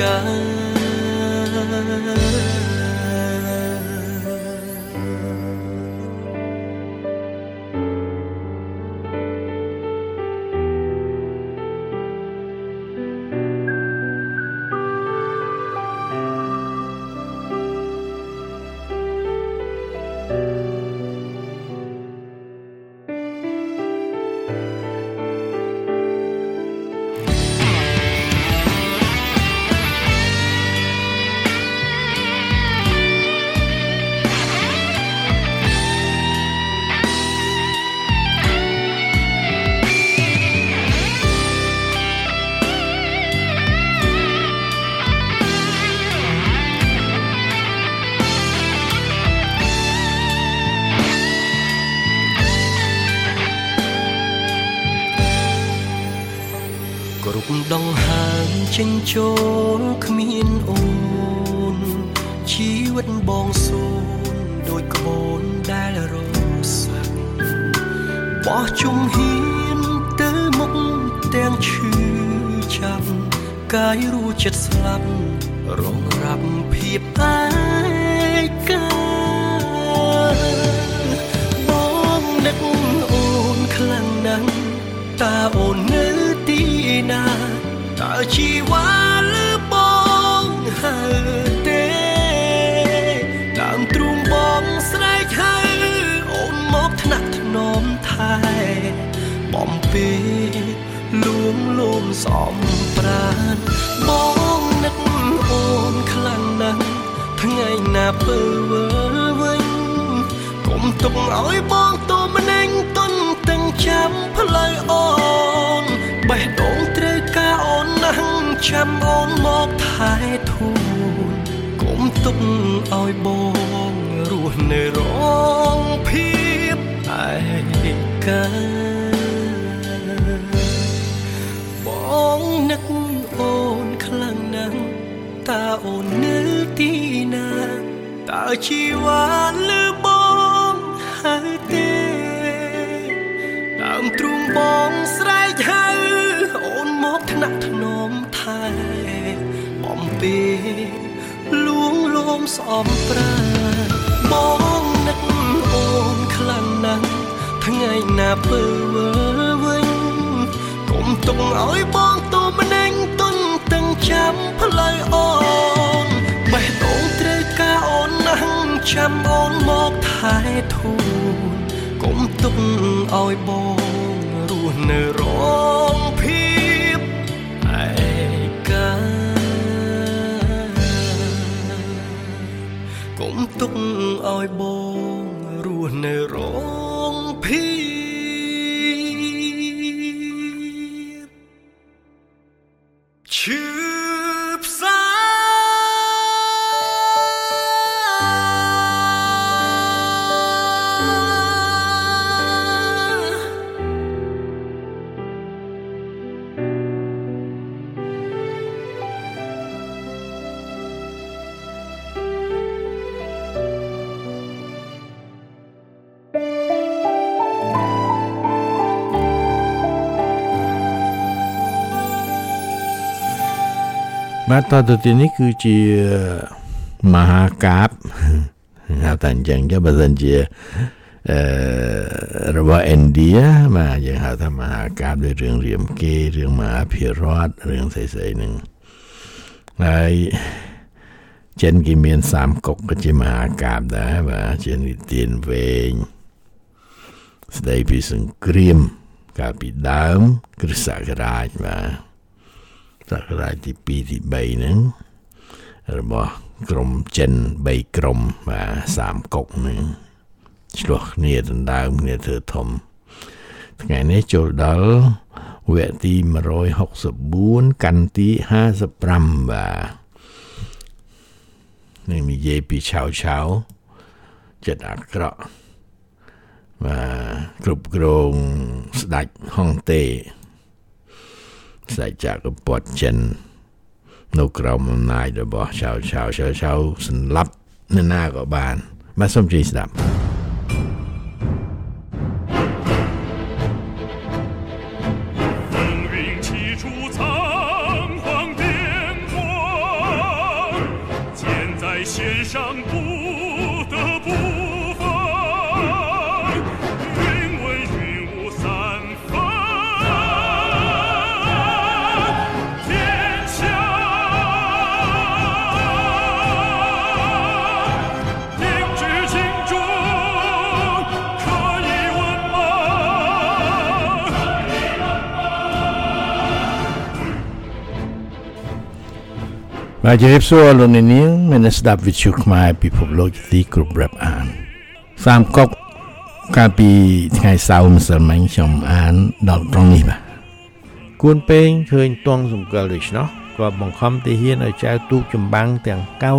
ដងហើមចេញចូលគ្មានអូនជីវិតបងសូនដូចក្បូនដែលរសាត់បោះជុំហ៊ានទៅមុខទាំងឈឺចាប់កាយរួចចិត្តស្លាប់រងរាប់ភាពឯកាបងនឹកអូនខ្លាំងណាស់តើអូននៅទីណាតើជីវ៉ាឬបងហើទេដើមទ្រូងបងស្រែកហៅអូនមកថ្នាក់ថ្នមថែបំពេលួងលោមសំប្រានបងនឹកអូនខ្លាំងណាស់ថ្ងៃណាពើវើវិញកុំទុកឲ្យបងទូម្នេញទុនទាំងចាំផ្លូវអូនបេះដូងត្រូវការអូនណាស់ចាំអូនមកថែធូនកុំទុកឲ្យបងរស់នៅរងភាពឯកាបងនឹកអូនខ្លាំងណាស់តើអូននៅទីណាតើជីវ៉ាឬបងហើយទេដើមទ្រូងបងស្រែកហៅអូនមកថ្នាក់ថ្នមថែបំពេលួងលោមស្អំប្រាបងនឹកអូនខ្លាំងណាស់ថ្ងៃណាពើវើវិញកុំទុកឲ្យបងទូម្នេញទុនទាំងចាំផ្លូវអូនបេះដូងត្រូវការអូនណាស់ចាំអូនមកថែធូនកុំទុកឲ្យបងរស់នៅរងភាពឯកាកុំទុកឲ្យបងរស់នៅរងភាពឈឺផ្សា បបាទតទៅទីនេះគឺជាមហាកាព្យហៅថាអញ្ចឹងបើមិនជារបស់ឥណ្ឌាបាទយើងហៅថាមហាកាព្យដោយរឿងរាមកេរ្តិ៍រឿងមហាភារតរឿងស្អីហ្នឹងហើយចិនគេមាន30កុកក៏ជាមហាកាព្យដែរបាទជានិទានវែងស្ដីពីសង្គ្រាមកាលពីដើមគ្រិស្តសករាជបាទសករាជទី2ទី3ហ្នឹងរបស់ក្រុមចិន3ក្រុមបាទ30កុកហ្នឹងឆ្លោះគ្នាដណ្ដើមគ្នាធ្វើធំថ្ងៃនេះចូលដល់វគ្គទី164កាន់ទី55បាទនឹងនិយាយពីឆៅចិត្តអាក្រក់បាទគ្រប់គ្រងស្ដេចហុងតេស្ដេចចក្រពត្តិចិននៅក្រោមអំណាចរបស់ឆៅសន្លប់នរណាក៏បានបាទសូមជួយស្ដាប់បាទជម្រាបសួរលោកអ្នកនាងមានស្ដាប់វិទ្យុខ្មែរពិភពលោកទីគ្រប់រាប់អាន30កុកកាលពីថ្ងៃសៅរ៍ម្សិលមិញខ្ញុំអានដល់ត្រង់នេះបាទគួនពេងឃើញទង់សម្គាល់ដូច្នោះក៏បង្ខំទាហានឲ្យចៅទូកចម្បាំងទាំង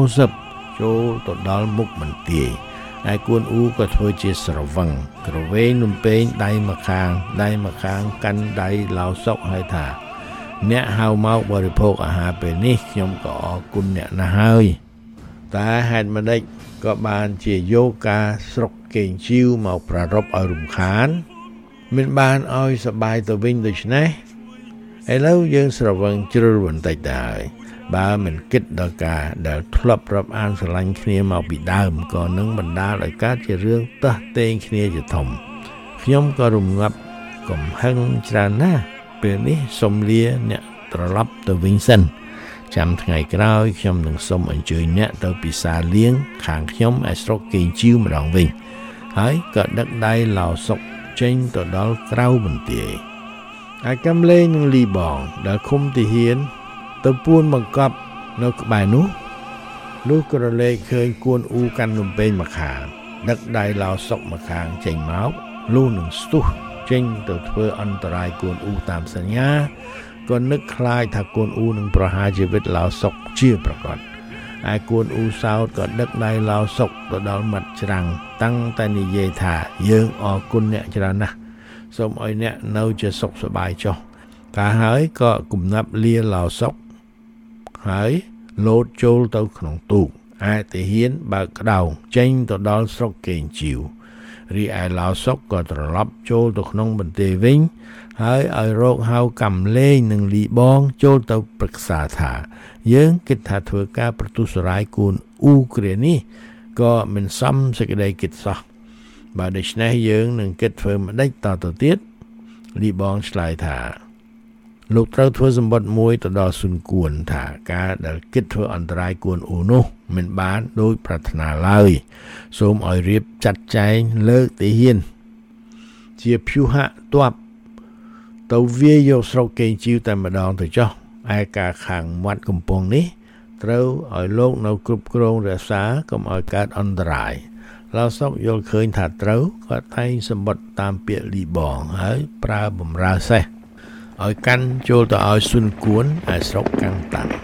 90ចូលទៅដល់មុខបន្ទាយហើយគួនអ៊ូក៏ធ្វើជាស្រវឹងក្រវែងនំពេងដៃម្ខាងកាន់ដៃឡៅសុកហើយថាអ្នកហៅមកបរិភោគអាហារពេលនេះខ្ញុំក៏អរគុណអ្នកណាស់ហើយតែហេតុម៉េចក៏បានជាយកការស្រុកកេងជីវមកប្រារព្ធឲ្យរំខានមិនបានឲ្យសប្បាយទៅវិញដូច្នេះឥឡូវយើងស្រវឹងជ្រុលបន្តិចដែរបើមិនគិតដល់ការដែលធ្លាប់រាប់អានស្រឡាញ់គ្នាមកពីដើមក៏នឹងបណ្ដាលឲ្យកើតជារឿងតះតេងគ្នាជាធំខ្ញុំក៏រងាប់កំហឹងច្រើនណាស់ពេលនេះសូមលាអ្នកត្រឡប់ទៅវិញសិនចាំថ្ងៃក្រោយខ្ញុំនឹងសូមអញ្ជើញអ្នកទៅពិសាលៀងខាងខ្ញុំឯស្រុកកេងជីវម្ដងវិញហើយក៏ដឹកដៃឡៅសុកចេញទៅដល់ក្រៅបន្ទាយហើយកំលេងនឹងលីបងដែលឃុំទាហានទៅពួនបង្កប់នៅក្បែរនោះលុះក៏រលែកឃើញគួនអ៊ូកាន់នំពេងម្ខាងដឹកដៃឡៅសុកម្ខាងចេញមកលុះនឹងស្ទុះចេញទៅធ្វើអន្តរាយគួនអ៊ូតាមសញ្ញាក៏នឹកខ្លាចថាគួនអ៊ូនឹងប្រហារជីវិតឡៅសុកជាប្រកបឯគួនអ៊ូសោតក៏ដឹកដៃឡៅសុកទៅដល់មាត់ច្រាំងតាំងតែនិយាយថាយើងអរគុណអ្នកច្រើនណាស់សូមឲ្យអ្នកនៅជាសុខសប្បាយចុះកាលហើយក៏គំនាប់លាឡៅសុកហើយលោតចូលទៅក្នុងទូកឯទាហានបើកក្តៅចេញទៅដល់ស្រុកកេងជីវរីឯឡៅសុកក៏ត្រឡប់ចូលទៅក្នុងបន្ទាយវិញហើយឲ្យរកហៅកំលេងនិងលីបងចូលទៅប្រឹក្សាថាយើងគិតថាធ្វើការប្រទុសរាយគួនអ៊ូគ្រានេះក៏មិនសមសេចក្តីគិតសោះបើដូច្នេះយើងនឹងគិតធ្វើម្ដេចតទៅទៀតលីបងឆ្លើយថាលោកត្រូវធ្វើសម្បត្តិមួយទៅដល់ស៊ុនគួនថាការដែលគិតធ្វើអន្តរាយគួនអ៊ូនោះមិនបានដោយប្រាថ្នាឡើយសូមឲ្យរៀបចាត់ចែងលើកទាហានជាព្យុហទ័ពទៅវាយយកស្រុកកេងជីវតែម្ដងទៅចុះឯការខាងមាត់កំពង់នេះត្រូវឲ្យលោកនៅគ្រប់គ្រងរក្សាកុំឲ្យកើតអន្តរាយឡៅសុកយល់ឃើញថាត្រូវក៏តែងសម្បត្តិតាមពាក្យលីបងហើយប្រើបំរើសេះឲ្យកាន់ចូលទៅឲ្យស៊ុនគួនឯស្រុកកាំងតាំង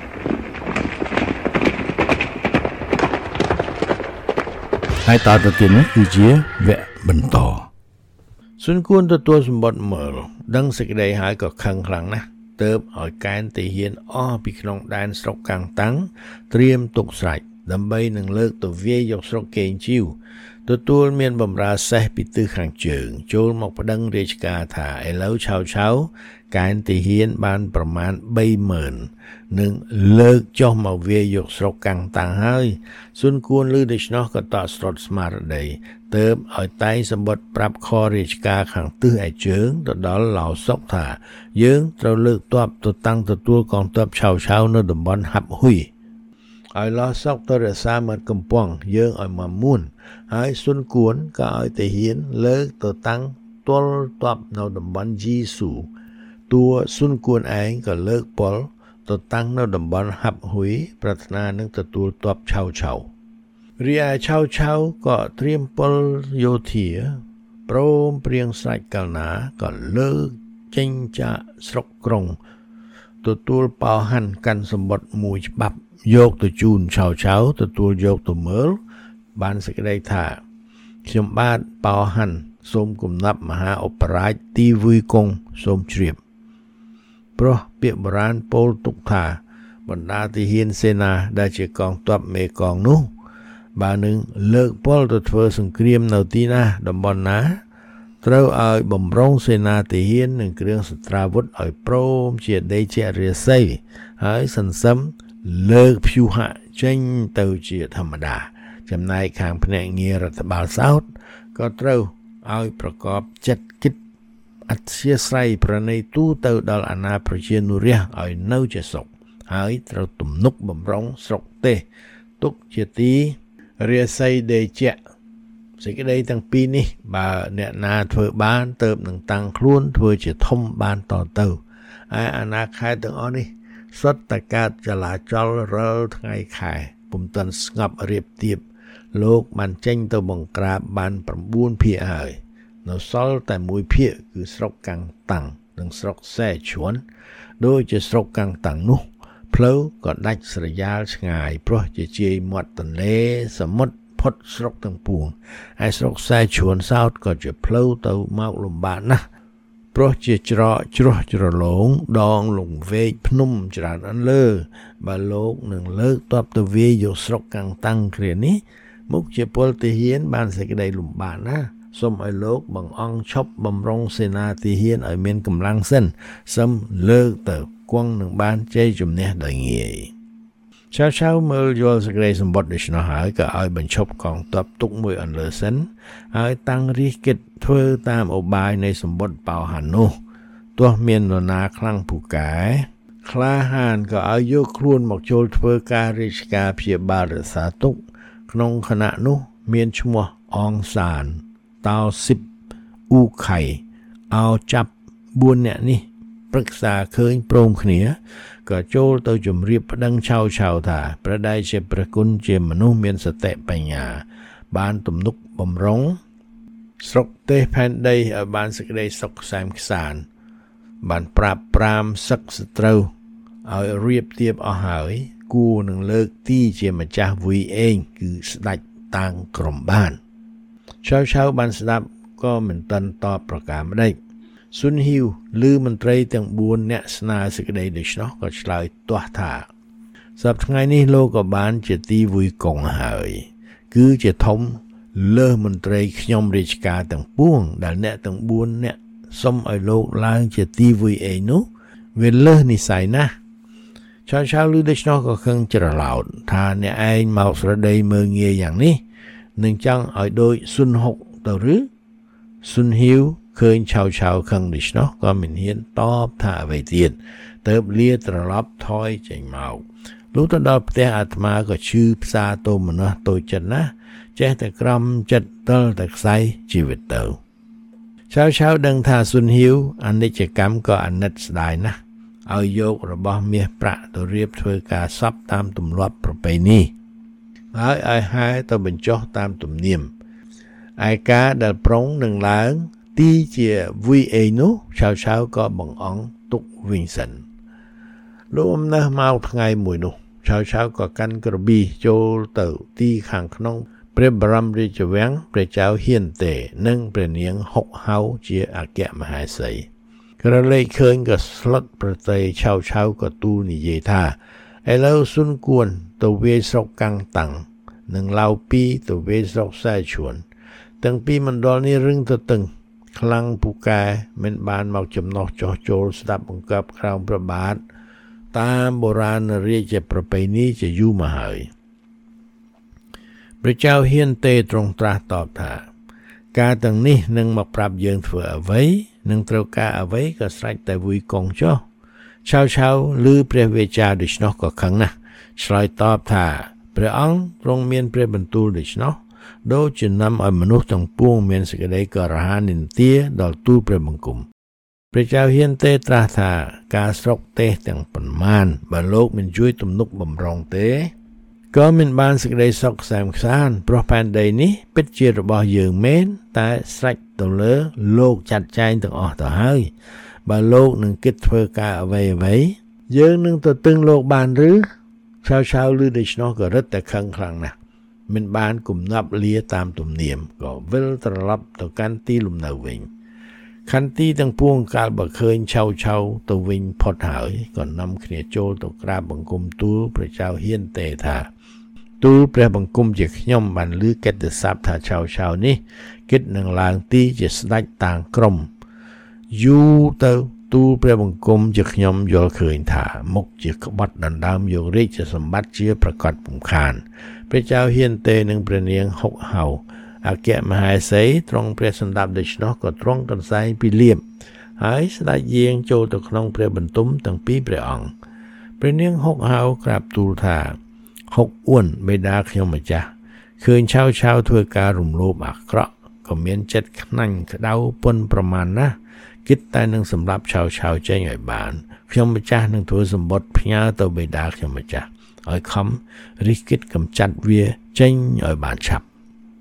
ហើយតទៅទៀតនេះគឺជាវគ្គបន្តស៊ុនគួនទទួលសម្បត្តិមើលដឹងសេចក្តីហើយក៏ខឹងខ្លាំងណាស់ទើបឲ្យកែនទាហានអស់ពីក្នុងដែនស្រុកកាំងតាំងត្រៀមទុកស្រេចដើម្បីនឹងលើកទៅវាយយកស្រុកកេងជីវទទួលមានបម្រើសេះពីទិសខាងជើងចូលមកប្តឹងរាជការថាឥឡូវឆៅកែនទាហានបានប្រមាណ 30,000 នឹងលើកចុះមកវាយយកស្រុកកាំងតាំងហើយស៊ុនគួនឮដូច្នោះក៏តក់ស្រុតស្មារតីទើបឲ្យតែងសម្បត្តិប្រាប់ខរាជការខាងទិសឯជើងទៅដល់ឡៅសុកថាយើងត្រូវលើកទ័ពទៅតាំងទទួលកងទ័ពឆៅនៅតំបន់ហាប់ហ៊ុយឲ្យឡៅសុកទៅរក្សាមាត់កំពង់យើងឲ្យមកមួនហើយស៊ុនគួនក៏ឲ្យទាហានលើកទៅតាំងទល់ទ័ពនៅតំបន់ជីស៊ូតួស៊ុនគួនឯងក៏លើកពលទៅតាំងនៅតំបន់ហាប់ហ៊ុយប្រាថ្នានឹងទទួលទ័ពឆៅរីឯឆៅក៏ត្រៀមពលយោធាព្រមព្រៀងស្រេចកាលណាក៏លើកចេញចាកស្រុកក្រុងទទួលប៉ោហាន់កាន់សម្បត្តិមួយច្បាប់យកទៅជូនឆៅទទួលយកទៅមើលបានសេចក្តីថាខ្ញុំបាទប៉ោហាន់សូមគំនាប់មហាឧបរាជទីវីកុងសូមជ្រាបព្រោះពាក្យបុរាណពោលទុកថាបណ្ដាទាហានសេនាដែលជាកងទ័ពមេកងនោះបើនឹងលើកពលទៅធ្វើសង្គ្រាមនៅទីណាតំបន់ណាត្រូវឲ្យបំរុងសេនាទាហាននិងគ្រឿងសត្រាវុធឲ្យព្រមជាដេជរាសីហើយសន្សំលើកព្យុហៈចេញទៅជាធម្មតាចំណែកខាងភ្នាក់ងាររដ្ឋបាលសោតក៏ត្រូវឲ្យប្រកបចិត្តគិតអធិស្ឋានប្រណីទូទៅដល់អាណាប្រជានុរាស្ត្រឲ្យនៅជាសុខហើយត្រូវទំនុកបំរុងស្រុកទេសទុកជាទីរាសីដេជៈសេចក្តីទាំងពីរនេះបើអ្នកណាធ្វើបានទៅនឹងតាំងខ្លួនធ្វើជាធំបានតទៅឯអាណាខេត្តទាំងអស់នេះសុទ្ធតែកើតចលាចលរាល់ថ្ងៃខែពុំទាន់ស្ងប់រៀបទៀបលោកបានចេញទៅបង្ក្រាបបាន9ភាគហើយនៅសល់តែមួយភាគគឺស្រុកកាំងតាំងនិងស្រុកសែឈួនដូចជាស្រុកកាំងតាំងនោះផ្លូវក៏ដាច់ស្រយាលឆ្ងាយព្រោះជាជាយមាត់ទន្លេសមុទ្រផុតស្រុកទាំងពួងហើយស្រុកសែឈួនសោតក៏ជាផ្លូវទៅមកលំបាកណាស់ព្រោះជាច្រកជ្រោះជ្រលងដងលងវែកភ្នំច្រើនអន្លើបើលោកនឹងលើកទ័ពទៅវាយយកស្រុកកាំងតាំងគ្រានេះមុខជាពលទាហានបានសេចក្តីលំបាកណាស់សូមឲ្យលោកបង្អង់ឈប់បំរុងសេនាទាហានឲ្យមានកម្លាំងសិនសឹមលើកទៅគង់នឹងបានជ័យជំនះដោយងាយឆៅមើលយល់សេចក្តីសម្បត្តិដូច្នោះហើយក៏ឲ្យបញ្ឈប់កងទ័ពទុកមួយអន្លើសិនហើយតាំងរាជកិច្ចធ្វើតាមឧបាយនៃសម្បត្តិប៉ោហាន់នោះទោះមាននរណាខ្លាំងពូកែក្លាហានក៏ឲ្យយកខ្លួនមកចូលធ្វើការរាជការព្យាបាលរក្សាទុកក្នុងគណៈនោះមានឈ្មោះអងសានតោសិបអ៊ូខៃអោចាប់4នាក់នេះប្រឹក្សាឃើញព្រមគ្នាក៏ចូលទៅជម្រាបប្តឹងឆៅថាព្រះដៃជាព្រះគុណជាមនុស្សមានសតិបញ្ញាបានទំនុកបំរុងស្រុកទេសផែនដីឲ្យបានសេចក្តីសុខខ្សែមខ្សានបានប្រាប់ប្រាមសឹកសត្រូវឲ្យរៀបទៀបអស់ហើយគួរនឹងលើកទីជាម្ចាស់វីឯងគឺស្ដេចតាំងក្រុមបានឆៅបានស្ដាប់ក៏មិនទាន់តបប្រការម្ដេចស៊ុនហ៊ីវឮមន្ត្រីទាំង4នាក់ស្នើសេចក្តីដូច្នោះក៏ឆ្លើយទាស់ថាសប្តាហ៍ថ្ងៃនេះលោកក៏បានជាទីវីកុងហើយគឺជាធំលើសមន្ត្រីខ្ញុំរាជការទាំងពួងដែលអ្នកទាំង4នាក់សុំឲ្យលោកឡើងជាទីវីឯនោះវាលើសនិស្ស័យណាស់ឆៅឮដូច្នោះក៏ខឹងច្រឡោតថាអ្នកឯងមកស្រដីមើងងាយយ៉ាងនេះនឹងចង់ឲ្យដូចស៊ុនហុកទៅឬស៊ុនហ៊ីវឃើញឆៅខឹងដូច្នោះក៏មិនហ៊ានតបថាអ្វីទៀតទើបលាត្រឡប់ថយចេញមកលុះទៅដល់ផ្ទះអាត្មាក៏ឈឺផ្សាទោមនស្សតូចចិត្តណាស់ចេះតែក្រំចិត្តទល់តែខ្សែជីវិតទៅឆៅដឹងថាស៊ុនហ៊ីវអនិច្ចកម្មក៏អាណិតស្ដាយណាស់ឲ្យយករបស់មាសប្រាក់ទៅរៀបធ្វើការសពតាមទម្លាប់ប្រពៃណីហើយឲ្យហែទៅបញ្ចុះតាមទំនៀមឯការដែលប្រុងនឹងឡើងទីជា VA នោះឆៅក៏បង្អង់ទុកវិញសិនលោកអំណះមកថ្ងៃមួយនោះឆៅក៏កាន់ក្រប៊ីចូលទៅទីខាងក្នុងព្រះបរមរាជវាំងព្រះចៅហ៊ានតេនិងព្រះនាងហុកហៅជាអគ្គមហេសីក្រឡេកឃើញក៏ស្លឹកប្រតិឆៅក៏ទូលនិយាយថាឥឡូវស៊ុនគួនទៅវាយស្រុកកាំងតាំងនិងឡៅពីទៅវាយស្រុកសែឈួនទាំងពីរមណ្ឌលនេះរឹងទៅតឹងខ្លាំងពូកែមិនបានមកចំណោះចោះចូលស្ដាប់បង្គាប់ក្រោមព្រះបាទតាមបុរាណរាជប្រពៃណីជាយូរមកហើយព្រះចៅហ៊ានទេទ្រង់ត្រាស់តបថាការទាំងនេះនឹងមកប្រាប់យើងធ្វើអ្វីនឹងត្រូវការអ្វីក៏ស្រេចតែវុយកងចុះឆៅឮព្រះវាចាដូច្នោះក៏ខឹងណាស់ឆ្លើយតបថាព្រះអង្គទ្រង់មានព្រះបន្ទូលដូច្នោះដូចជានាំឲ្យមនុស្សទាំងពួងមានសេចក្តីករុហានិន្ទាដល់ទូលព្រះបង្គំព្រះចៅហ៊ានទេត្រាស់ថាការស្រុកទេសទាំងប៉ុន្មានបើលោកមិនជួយទំនុកបំរុងទេក៏មិនបានសេចក្តីសុខខ្សែមខ្សាន្តព្រោះផែនដីនេះពិតជារបស់យើងមែនតែស្រេចទៅលើលោកចាត់ចែងទាំងអស់ទៅហើយបើលោកនឹងគិតធ្វើការអ្វីយើងនឹងទៅទឹងលោកបានឬឆៅឮដូច្នោះក៏រឹតតែខឹងខ្លាំងណាស់មិនបានគំនាប់លាតាមទំនៀមក៏វិលត្រឡប់ទៅកាន់ទីលំនៅវិញខន្ទីទាំងពួងកាលបើឃើញឆៅទៅវិញផុតហើយក៏នាំគ្នាចូលទៅក្រាបបង្គំទូលព្រះចៅហ៊ានទេថាទូលព្រះបង្គំជាខ្ញុំបានឮកិត្តិស័ព្ទថាឆៅនេះគិតនឹងឡើងទីជាស្ដេចតាំងក្រុមយូរទៅទូលព្រះបង្គំជាខ្ញុំយល់ឃើញថាមុខជាក្បត់ដណ្ដើមយករាជសម្បត្តិជាប្រកាសពំខានព្រះចៅហ៊ានទេនឹងព្រះនាងហុកហៅអគ្គមហេសីទ្រង់ព្រះសម្ដាប់ដូច្នោះក៏ទ្រង់កន្សែងពីលៀបហើយស្ដេចយាងចូលទៅក្នុងព្រះបន្ទុំទាំងពីរព្រះអង្គព្រះនាងហុកហៅក្រាបទូលថាហុកអួនបិតាខ្ញុំម្ចាស់ឃើញឆៅធ្វើការរំលោភអាក្រក់ក៏មានចិត្តខ្នាញ់ក្តៅពន់ប្រមាណណាស់គិតតែនឹងសម្រាប់ឆៅចេញឲ្យបានខ្ញុំម្ចាស់នឹងធ្វើសម្បត្តិផ្ញើទៅបិតាខ្ញុំម្ចាស់ឲ្យខំរិះគិតកំចាត់វាចេញឲ្យបានឆាប់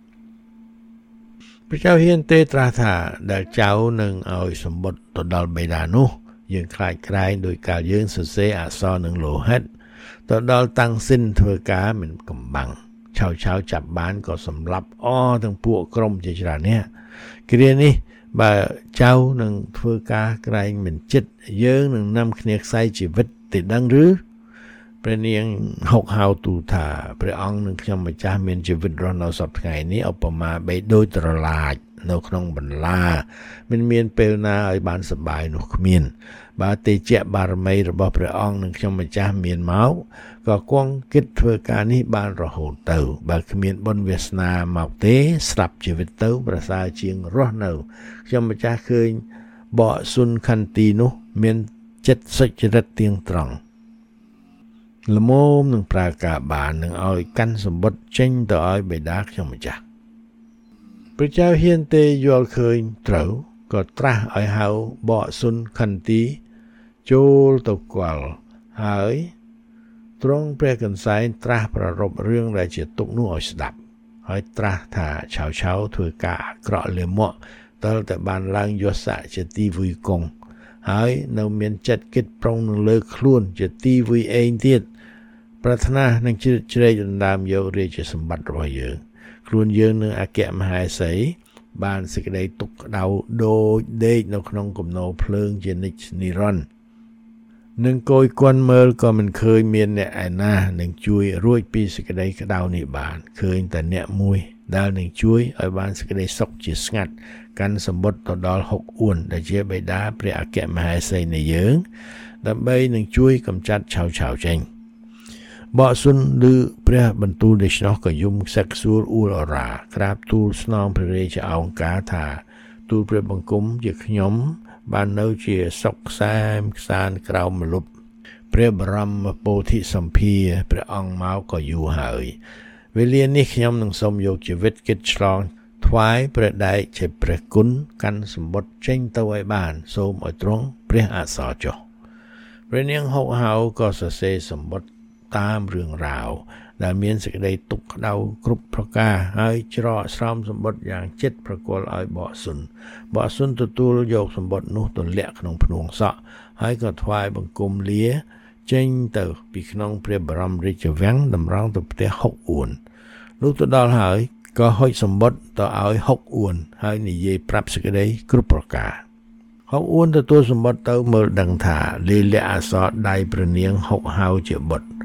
ព្រះចៅហ៊ានទេត្រាស់ថាដែលចៅនឹងឲ្យសម្បត្តិទៅដល់បិតានោះយើងខ្លាចក្រែងដោយកាលយើងសរសេរអក្សរនឹងលោហិតទៅដល់តាំងសិនធ្វើការមិនកំបាំងឆៅចាប់បានក៏សម្លាប់ទាំងពួកក្រុមជាច្រើននេះគ្រានេះបើចៅនឹងធ្វើការក្រែងមិនចិត្តយើងនឹងនាំគ្នាខ្សែជីវិតទៅដឹងឬព្រះនាងហុកហៅទូថាព្រះអង្គនិងខ្ញុំម្ចាស់មានជីវិតរស់នៅសពថ្ងៃនេះឧបមាបីដូចត្រឡាចនៅក្នុងបន្លាមិនមានពេលណាឲ្យបានសប្បាយនោះគ្មានបើទេជៈបារមីរបស់ព្រះអង្គនិងខ្ញុំម្ចាស់មានមកក៏គង់គិតធ្វើការនេះបានរហូតទៅបើគ្មានបុណ្យវាសនាមកទេស្លាប់ជីវិតទៅប្រសើរជាងរស់នៅខ្ញុំម្ចាស់ឃើញបកសុនខន្ទីនោះមានចិត្តសុចរិតទៀងត្រង់ល្មមនឹងប្រើការបាននឹងឲ្យកាន់សម្បត្តិចេញទៅឲ្យបិតាខ្ញុំម្ចាស់ព្រះចៅហ៊ានទេយល់ឃើញត្រូវក៏ត្រាស់ឲ្យហៅបកសុនខន្ទីចូលទៅគាល់ហើយទ្រង់ព្រះកន្សែងត្រាស់ប្ររពរឿងដែលជាទុកនោះឲ្យស្ដាប់ហើយត្រាស់ថាឆៅធ្វើការអាក្រក់លាមកតើតែបានឡើងយស័កជាទីវុយកងហើយនៅមានចិត្តគិតប្រុងនឹងលើខ្លួនជាទីវុយឯងទៀតប្រាថ្នានឹងជ្រៀតជ្រែកដណ្ដើមយករាជសម្បត្តិរបស់យើងខ្លួនយើងនឹងអគ្គមហេសីបានសេចក្តីទុក្ខក្តៅដូចដេកនៅក្នុងគំនរភ្លើងជានិច្ចនិរន្តរ៍នឹងគយគន់មើលក៏មិនឃើញមានអ្នកឯណានឹងជួយរួចពីសេចក្តីក្តៅនេះបានឃើញតែអ្នកមួយដែលនឹងជួយឲ្យបានសេចក្តីសុខជាស្ងាត់កាន់សម្បត្តិទៅដល់ហុកអួនដែលជាបិតាព្រះអគ្គមហេសីនៃយើងដើម្បីនឹងជួយកម្ចាត់ឆៅចេញបកសុនឬព្រះបន្ទូលដូច្នោះក៏យំខ្សឹកខ្សួលអ៊ូលអរ៉ាក្រាបទូលស្នងព្រះរាជអង្ការថាទូលព្រះបង្គំជាខ្ញុំបាននៅជាសុខខ្សែមខ្សានក្រោមម្លប់ព្រះបរមពោធិសម្ភារព្រះអង្គមកក៏យូរហើយវេលានេះខ្ញុំនឹងសូមយកជីវិតគិតឆ្លងថ្វាយព្រះដែកជាព្រះគុណកាន់សម្បត្តិចេញទៅឲ្យបានសូមឲ្យទ្រង់ព្រះអសរចុះព្រះនាងហុកហៅក៏សរសេរសម្បត្តិតាមរឿងរ៉ាវដែលមានសេចក្តីទុក្ខក្តៅគ្រប់ប្រការហើយច្រកស្រោមសម្បត្តិយ៉ាងចិត្តប្រគល់ឲ្យបកសុនទទួលយកសម្បត្តិនោះទៅលាក់ក្នុងភ្នួងសក់ហើយក៏ថ្វាយបង្គំលាចេញទៅពីក្នុងព្រះបរមរាជវាំងតម្រង់ទៅផ្ទះហុកអួនលុះទៅដល់ហើយក៏ហុចសម្បត្តិទៅឲ្យហុកអួនហើយនិយាយប្រាប់សេចក្តីគ្រប់ប្រការហុកអួនទទួលសម្បត្តិទៅមើលដឹងថាលេលាក់អក្សរដៃព្រះនាងហុកហៅជាបុត្រ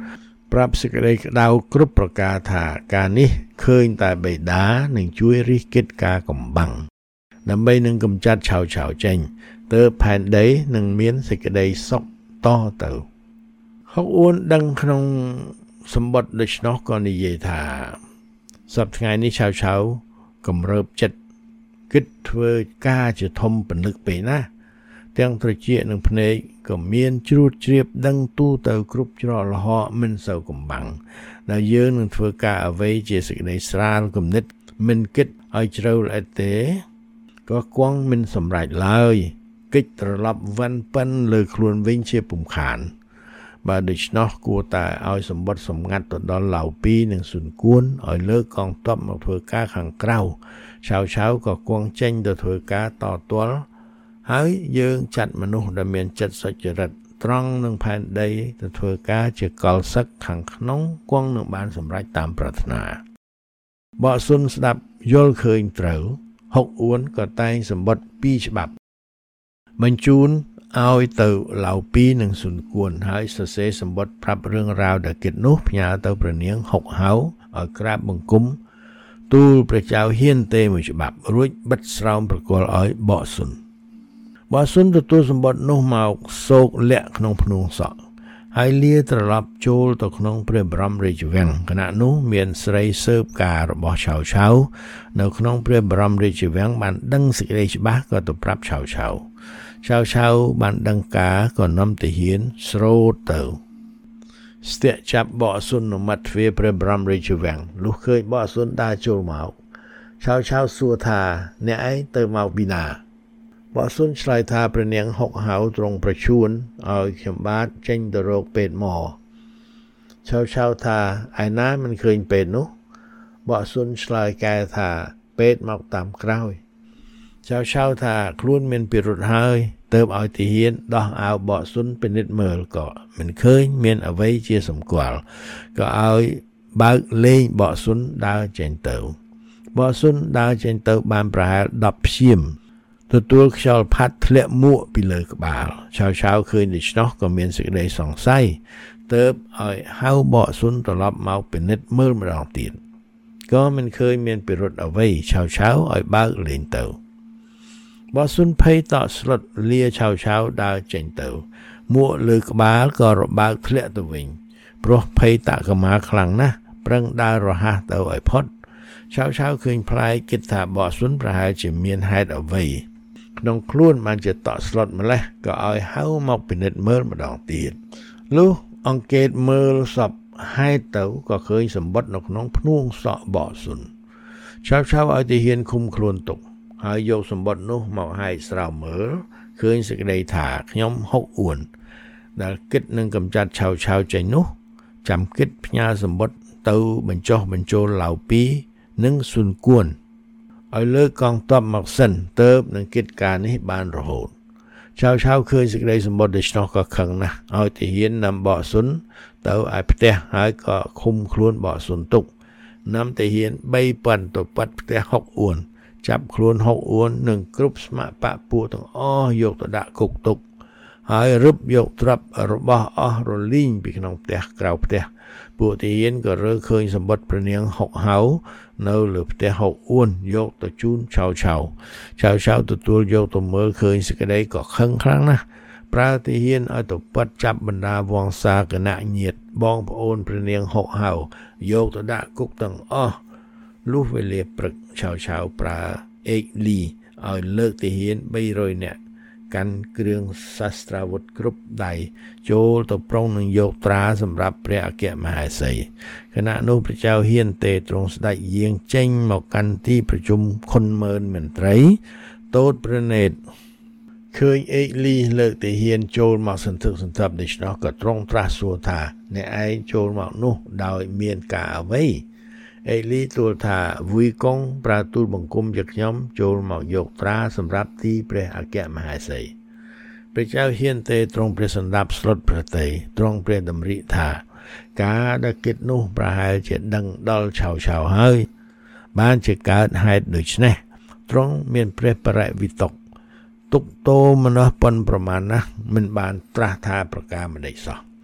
ប្រាប់សេចក្តីក្តៅគ្រប់ប្រការថាការនេះឃើញតែបិតានឹងជួយរិះគិតការកំបាំងដើម្បីនឹងកម្ចាត់ឆៅចេញទើបផែនដីនឹងមានសេចក្តីសុខតទៅហុកអួនដឹងក្នុងសម្បត្តិដូច្នោះក៏និយាយថាសប្តាហ៍ថ្ងៃនេះឆៅកំរើបចិត្តគិតធ្វើការជាធំពន្លឹកពេកណាទាំងត្រចៀកនិងភ្នែកក៏មានជ្រួតជ្រាបដឹងទូទៅគ្រប់ច្រកល្ហកមិនសូវកំបាំងដែលយើងនឹងធ្វើការអ្វីជាសេចក្តីស្រាលគំនិតមិនគិតឲ្យជ្រៅល្អិតទេក៏គង់មិនសម្រេចឡើយកិច្ចត្រឡប់វ៉ាន់ប៉ិនលើខ្លួនវិញជាពុំខានបើដូច្នោះគួរតែឲ្យសម្បត្តិសម្ងាត់ទៅដល់ឡៅពីនិងស៊ុនគួនឲ្យលើកកងទ័ពមកធ្វើការខាងក្រៅឆៅក៏គង់ចេញទៅធ្វើការតទាល់ហើយយើងចាត់មនុស្សដែលមានចិត្តសុចរិតត្រង់នឹងផែនដីទៅធ្វើការជាកលសឹកខាងក្នុងគង់នឹងបានសម្រេចតាមប្រាថ្នាបកសុនស្ដាប់យល់ឃើញត្រូវហុកអួនក៏តែងសម្បត្តិ2ច្បាប់បញ្ជូនឲ្យទៅឡៅពីនិងស៊ុនគួនហើយសរសេរសម្បត្តិប្រាប់រឿងរ៉ាវដែលគិតនោះផ្ញើទៅព្រះនាងហុកហៅឲ្យក្រាបបង្គំទូលព្រះចៅហ៊ានទេមួយច្បាប់រួចបិទស្រោមប្រគល់ឲ្យបកសុនទទួលសម្បត្តិនោះមកសោកលាក់ក្នុងភ្នួងសក់ហើយលាត្រឡប់ចូលទៅក្នុងព្រះបរមរាជវាំងគណៈនោះមានស្រីស៊ើបការរបស់ឆៅនៅក្នុងព្រះបរមរាជវាំងបានដឹងសេចក្តីច្បាស់ក៏ទៅប្រាប់ឆៅបានដឹងការក៏នាំទាហានស្រោតទៅស្ទាក់ចាប់បកសុននៅមាត់ទ្វារព្រះបរមរាជវាំងលុះឃើញបកសុនដើរចូលមកឆៅសួរថាអ្នកឯងទៅមកពីណាបកសុនឆ្លើយថាព្រះនាងហុកហៅទ្រង់ប្រជូនឲ្យខ្ញុំបាទចេញទៅរកពេទ្យមកឆៅថាឯណាមិនឃើញពេទ្យនោះបកសុនឆ្លើយកែថាពេទ្យមកតាមក្រោយឆៅថាខ្លួនមានពិរុទ្ធហើយទើបឲ្យទាហានដោះអាវបកសុនពិនិត្យមើលក៏មិនឃើញមានអ្វីជាសម្គាល់ក៏ឲ្យបើកលេងបកសុនដើរចេញទៅបកសុនដើរចេញទៅបានប្រហែល10ព្យាមទទួលខ្យល់ផាត់ធ្លាក់មួកពីលើក្បាលឆៅឃើញដូច្នោះក៏មានសេចក្តីសង្ស័យទើបឲ្យហៅបកសុនត្រឡប់មកពិនិត្យមើលម្ដងទៀតក៏មិនឃើញមានពិរុទ្ធអ្វីឆៅឲ្យបើកលេងទៅបកសុនភ័យតក់ស្លុតលាឆៅដើរចេញទៅមួកលើក្បាលក៏របើកធ្លាក់ទៅវិញព្រោះភ័យតកម្មាខ្លាំងណាស់ប្រឹងដើររហ័សទៅឲ្យផុតឆៅឃើញប្លែកគិតថាបកសុនប្រហែលជាមានហេតុអ្វីក្នុងខ្លួនបានជាតក់ស្លុតម្លេះក៏ឲ្យហៅមកពិនិត្យមើលម្ដងទៀតលុះអង្កេតមើលសពហេតុទៅក៏ឃើញសម្បត្តិនៅក្នុងភ្នួងសក់បកសុនឆៅឲ្យទាហានឃុំខ្លួនទុកហើយយកសម្បត្តិនោះមកហែកស្រោមមើលឃើញសេចក្តីថាខ្ញុំហុកអួនដែលគិតនឹងកម្ចាត់ឆៅចេញនោះចាំគិតផ្ញើសម្បត្តិទៅបញ្ចុះបញ្ចូលឡៅពីនិងស៊ុនគួនឲ្យលើកកងទ័ពមកសិនទើបនឹងកិច្ចការនេះបានរហូតឆៅឃើញសេចក្តីសម្បត្តិដូច្នោះក៏ខឹងណាស់ឲ្យទាហាននាំបកសុនទៅឲ្យផ្ទះហើយក៏ឃុំខ្លួនបកសុនទុកនាំទាហាន3,000ទៅប៉ាត់ផ្ទះហុកអួនចាប់ខ្លួនហុកអួននិងគ្រប់ស្ម័គ្របកពួកទាំងអស់យកទៅដាក់គុកទុកហើយរឹបយកទ្រព្យរបស់អស់រលីងពីក្នុងផ្ទះក្រៅផ្ទះពួកទាហានក៏រើឃើញសម្បត្តិព្រះនាងហុកហៅនៅលើផ្ទះហុកអួនយកទៅជូនឆៅទទួលយកទៅមើលឃើញសេចក្តីក៏ខឹងខ្លាំងណាស់ប្រើទាហានឲ្យទៅប៉ាត់ចាប់បណ្ដាវង្សាគណៈញាតិបងប្អូនព្រះនាងហុកហៅយកទៅដាក់គុកទាំងអស់លុះវេលាព្រឹកឆៅប្រើអេកលីឲ្យលើកទាហាន300នាក់កាន់គ្រឿងសាស្ត្រាវុធគ្រប់ដៃចូលទៅប្រុងនឹងយកត្រាសម្រាប់ព្រះអគ្គមហេសីគណៈនោះព្រះចៅហ៊ានទេទ្រង់ស្ដេចយាងចេញមកកាន់ទីប្រជុំខុនម៉ឺនមន្ត្រីតូតព្រះនេតឃើញអេកលីលើកទាហានចូលមកសន្ធឹកសន្ធាប់ដូច្នោះក៏ទ្រង់ត្រាស់សួរថាអ្នកឯងចូលមកនោះដោយមានការអ្វីអេលីទូលថាវុយកងប្រើទូលបង្គំជាខ្ញុំចូលមកយកត្រាសម្រាប់ទីព្រះអគ្គមហេសីព្រះចៅហ៊ានទេទ្រង់ព្រះសម្ដាប់ស្លុតប្រតិទ្រង់ព្រះតម្រិថាការដែលគិតនោះប្រហែលជាដឹងដល់ឆៅហើយបានជាកើតហេតុដូច្នេះទ្រង់មានព្រះបរិវិតុកទុកតោមនោះប៉ុនប្រមាណណាស់មិនបានត្រាស់ថាប្រការម្ដេចសោះ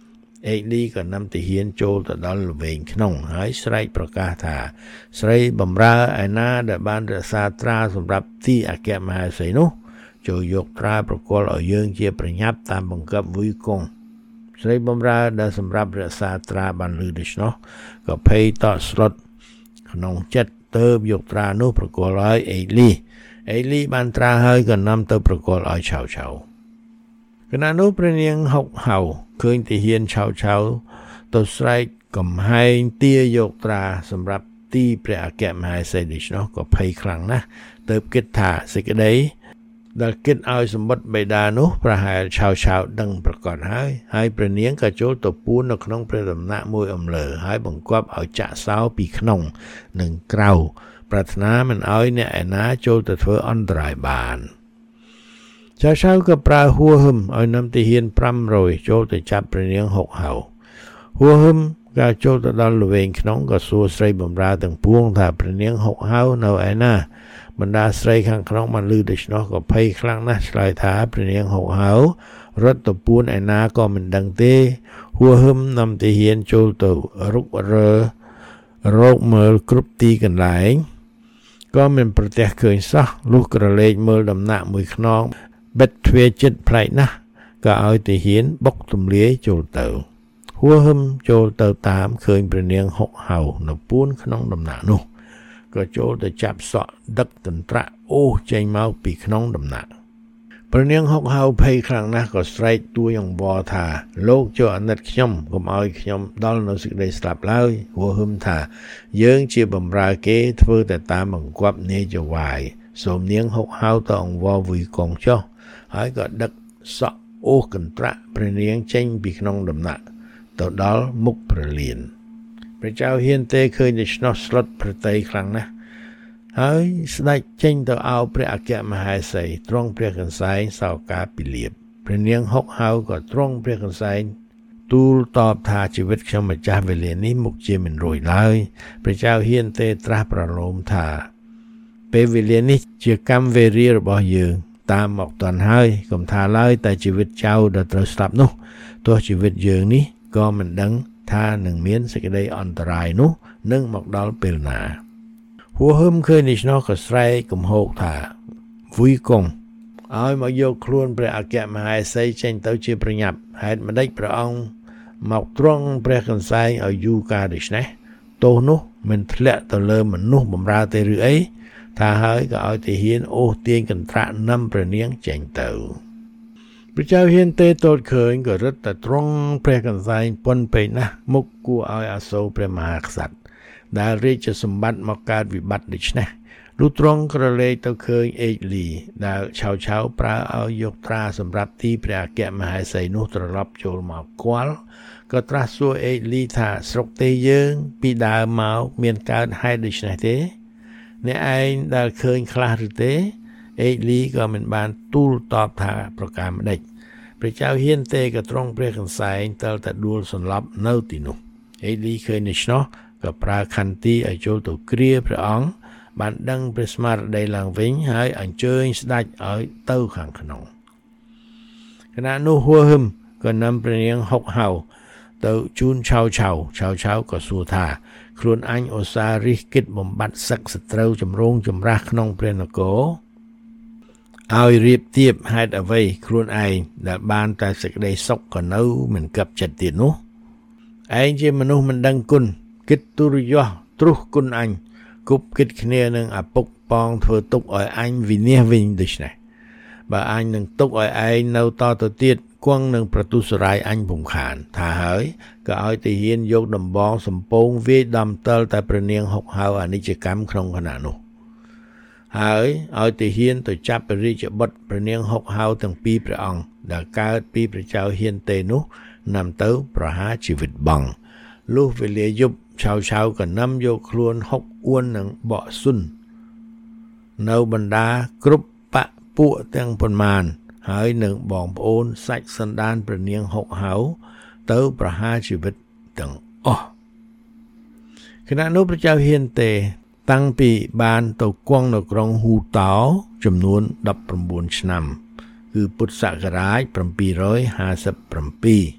អេលីក៏នាំទាហានចូលទៅដល់ល្វែងក្នុងហើយស្រែកប្រកាសថាស្រីបម្រើឯណាដែលបានរក្សាត្រាសម្រាប់ទីអគ្គមហេសីនោះចូលយកត្រាប្រគល់ឲ្យយើងជាប្រញាប់តាមបង្គាប់វុយគង់ស្រីបម្រើដែលសម្រាប់រក្សាត្រាបានលឺដូច្នោះក៏ភ័យតក់ស្លុតក្នុងចិត្តទៅយកត្រានោះប្រគល់ឲ្យអេលីបានត្រាហើយក៏នាំទៅប្រគល់ឲ្យឆៅខណៈនោះព្រះនាងហុកហៅឃើញទាហានឆៅទៅស្រែកកំហែងទាយកត្រាសម្រាប់ទីព្រះអគ្គមហេសីដូច្នោះក៏ភ័យខ្លាំងណាស់ទៅគិតថាសេចក្តីដែលគិតឲ្យសម្បត្តិបិតានោះប្រហែលឆៅដឹងប្រកាសហើយព្រះនាងក៏ចូលទៅពួននៅក្នុងព្រះដំណាក់មួយអំលើហើយបង្គាប់ឲ្យចាក់សោពីក្នុងនិងក្រៅប្រាថ្នាមិនឲ្យអ្នកឯណាចូលទៅធ្វើអន្តរាយបានឆៅក៏ប្រើហួហឹមឲ្យនាំទាហាន500ចូលទៅចាប់ព្រះនាងហុកហៅហួហឹមក៏ចូលទៅដល់ល្វែងក្នុងក៏សួរស្រីបម្រើទាំងពួងថាព្រះនាងហុកហៅនៅឯណាបណ្ដាស្រីខាងក្នុងបានឮដូច្នោះក៏ភ័យខ្លាំងណាស់ឆ្លើយថាព្រះនាងហុកហៅរត់ទៅពួនឯណាក៏មិនដឹងទេហួហឹមនាំទាហានចូលទៅរុករកមើលគ្រប់ទីកន្លែងក៏មិនប្រទះឃើញសោះលុះក្រឡេកមើលដំណាក់មួយខ្នងបិទទ្វារចិត្តប្លែកណាស់ក៏ឲ្យទាហានបុកទម្លាយចូលទៅហួហឹមចូលទៅតាមឃើញព្រះនាងហុកហៅនៅពួនក្នុងដំណាក់នោះក៏ចូលទៅចាប់សក់ដឹកតន្ត្រាអូសចេញមកពីក្នុងដំណាក់ព្រះនាងហុកហៅភ័យខ្លាំងណាស់ក៏ស្រែកទួយអង្វរថាលោកចូលអាណិតខ្ញុំកុំឲ្យខ្ញុំដល់នៅសេចក្តីស្លាប់ឡើយហួហឹមថាយើងជាបម្រើគេធ្វើតែតាមបង្គាប់នាយចវាយសូមនាងហុកហៅទៅអង្វរវុយកងចុះហើយក៏ដឹកសក់អូសកន្ត្រាក់ព្រះនាងចេញពីក្នុងដំណាក់ទៅដល់មុខព្រះលានព្រះចៅហ៊ានទេឃើញដូច្នោះស្លុតប្រតិយខ្លាំងណាស់ហើយស្ដេចចេញទៅអោបព្រះអគ្គមហេសីទ្រង់ព្រះកន្សែងសោការពិលាបព្រះនាងហុកហៅក៏ទ្រង់ព្រះកន្សែងទូលតបថាជីវិតខ្ញុំម្ចាស់វេលានេះមុខជាមិនរួចឡើយព្រះចៅហ៊ានទេត្រាស់ប្រឡូមថាពេលវេលានេះជាកម្មវេរារបស់យើងតាមមកតន់ហើយកុំថាឡើយតែជីវិតចៅដែលត្រូវស្លាប់នោះទោះជីវិតយើងនេះក៏មិនដឹងថានឹងមានសេចក្តីអន្តរាយនោះនឹងមកដល់ពេលណាហួហឹមឃើញនេះនោះក៏ស្រែកគំហោកថាវុយគង់ឲ្យមកយកខ្លួនព្រះអគ្គមហេសីចេញទៅជាប្រញាប់ហេតុម្ដេចព្រះអង្គមកទ្រង់ព្រះកន្សែងឲ្យយូរកាលដូច្នេះទោសនោះមិនធ្លាក់ទៅលើមនុស្សបម្រើទេឬអីថាហើយក៏ឲ្យទាហានអូសទាញកន្ត្រាក់នាំព្រះនាងចេញទៅព្រះចៅហ៊ានទេទតឃើញក៏រត់ទៅទ្រង់ព្រះកន្សែងប៉ុនពេកណាស់មុខគួរឲ្យអាសូរព្រះមហាក្សត្រដែលរាជសម្បត្តិមកកើតវិបត្តិដូច្នេះលុះទ្រង់ក្រឡេកទៅឃើញអេលីដែលឆៅប្រើឲ្យយកត្រាសម្រាប់ទីព្រះអគ្គមហេសីនោះត្រឡប់ចូលមកគាល់ក៏ត្រាស់សួរអេលីថាស្រុកទេយើងពីដើមមកមានកើតហេតុដូច្នេះទេអ្នកឯងដែលឃើញខ្លះឬទេអេលីក៏មិនបានទូលតបថាប្រការម្ដេចព្រះចៅហ៊ានទេក៏ទ្រង់ព្រះកន្សែងទៅតែដួលសន្លប់នៅទីនោះអេលីឃើញដូច្នោះក៏ប្រើខន្ទីឲ្យចូលទៅគ្រាព្រះអង្គបានដឹងព្រះស្មារតីឡើងវិញហើយអញ្ជើញស្ដេចឲ្យទៅខាងក្នុងខណៈនោះហួហឹមក៏នាំព្រះនាងហុកហៅទៅជូនឆៅក៏សួរថាខ្លួនអញឧស្សាហ៍រិះគិតបំបត្តិសឹកសត្រូវចម្រូងចម្រាសក្នុងព្រះនគរឲ្យរៀបទៀបហេតុអ្វីខ្លួនឯងដែលបានតែសេចក្តីសុខក៏នៅមិនកាប់ចិត្តទៀតនោះឯងជាមនុស្សមិនដឹងគុណគិតទុរយសទ្រុសគុណអញគប់គិតគ្នានឹងឪពុកប៉ងធ្វើទុកឲ្យអញវិនាសវិញដូច្នេះបើអញនឹងទុកឲ្យឯងនៅតទៅទៀតគង់នឹងប្រទុសរាយអញពុំខានថាហើយក៏ឲ្យទាហានយកដំបងសំពងវាយដំទល់តែព្រះនាងហុកហៅអនិច្ចកម្មក្នុងខណៈនោះហើយឲ្យទាហានទៅចាប់ព្រះរាជបុត្រព្រះនាងហុកហៅទាំងពីរព្រះអង្គដែលកើតពីព្រះចៅហ៊ានទេនោះនាំទៅប្រហារជីវិតបង់លុះវេលាយប់ឆៅក៏នាំយកខ្លួនហុកអួននិងបកស៊ុននៅបណ្ដាគ្រប់បពពួកទាំងប៉ុន្មានហើយនឹងបងប្អូនសាច់សន្តានព្រះនាងហុកហៅទៅប្រហារជីវិតទាំងអស់ខណៈនោះព្រះចៅហ៊ានទេតាំងពីបានទៅគង់នៅក្រុងហ៊ូតោចំនួន19ឆ្នាំគឺពុទ្ធសករាជ757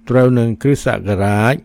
ត្រូវនឹងគ្រិស្តសករាជ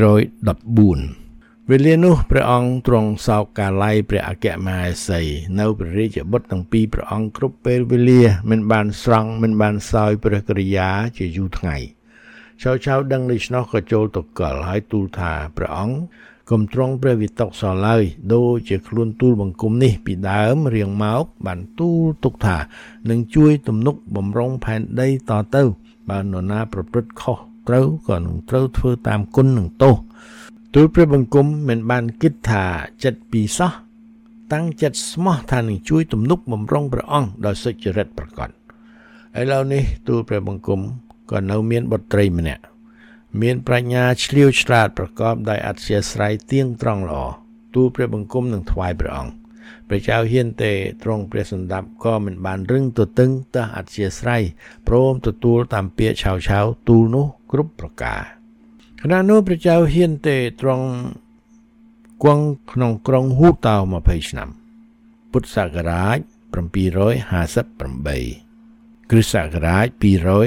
214វេលានោះព្រះអង្គទ្រង់សោកកាល័យព្រះអគ្គមហេសីនៅព្រះរាជបុត្រទាំងពីរព្រះអង្គគ្រប់ពេលវេលាមិនបានស្រង់មិនបានសោយព្រះកិរិយាជាយូរថ្ងៃចៅដឹងដូច្នោះក៏ចូលទៅកលហើយទូលថាព្រះអង្គកុំទ្រង់ព្រះវិតកសឡើយដូចជាខ្លួនទូលបង្គំនេះពីដើមរៀងមកបានទូលទុកថានឹងជួយទំនុកបំរុងផែនដីតទៅបើនរណាប្រព្រឹត្តខុសត្រូវក៏នឹងត្រូវធ្វើតាមគុណនឹងទោសទូលព្រះបង្គំមិនបានគិតថាចិត្តពីសោះតាំងចិត្តស្មោះថានឹងជួយទំនុកបំរុងព្រះអង្គដោយសុចរិតប្រកបឥឡូវនេះទូលព្រះបង្គំក៏នៅមានបុត្រីម្នាក់មានប្រាជ្ញាឆ្លៀវឆ្លាតប្រកបដោយអធ្យាស្រ័យទៀងត្រង់ល្អទូលព្រះបង្គំនឹងថ្វាយព្រះអង្គព្រះចៅហ៊ានទេទ្រង់ព្រះសម្ដាប់ក៏មិនបានរឹងទទឹងទោះអធ្យាស្រ័យព្រមទទួលតាមពាក្យឆៅទូលនោះគ្រប់ប្រការខណៈនោះព្រះចៅហ៊ានទេទ្រង់គង់ក្នុងក្រុងហ៊ូតៅ20ឆ្នាំពុទ្ធសករាជ758គ្រិស្តសករាជ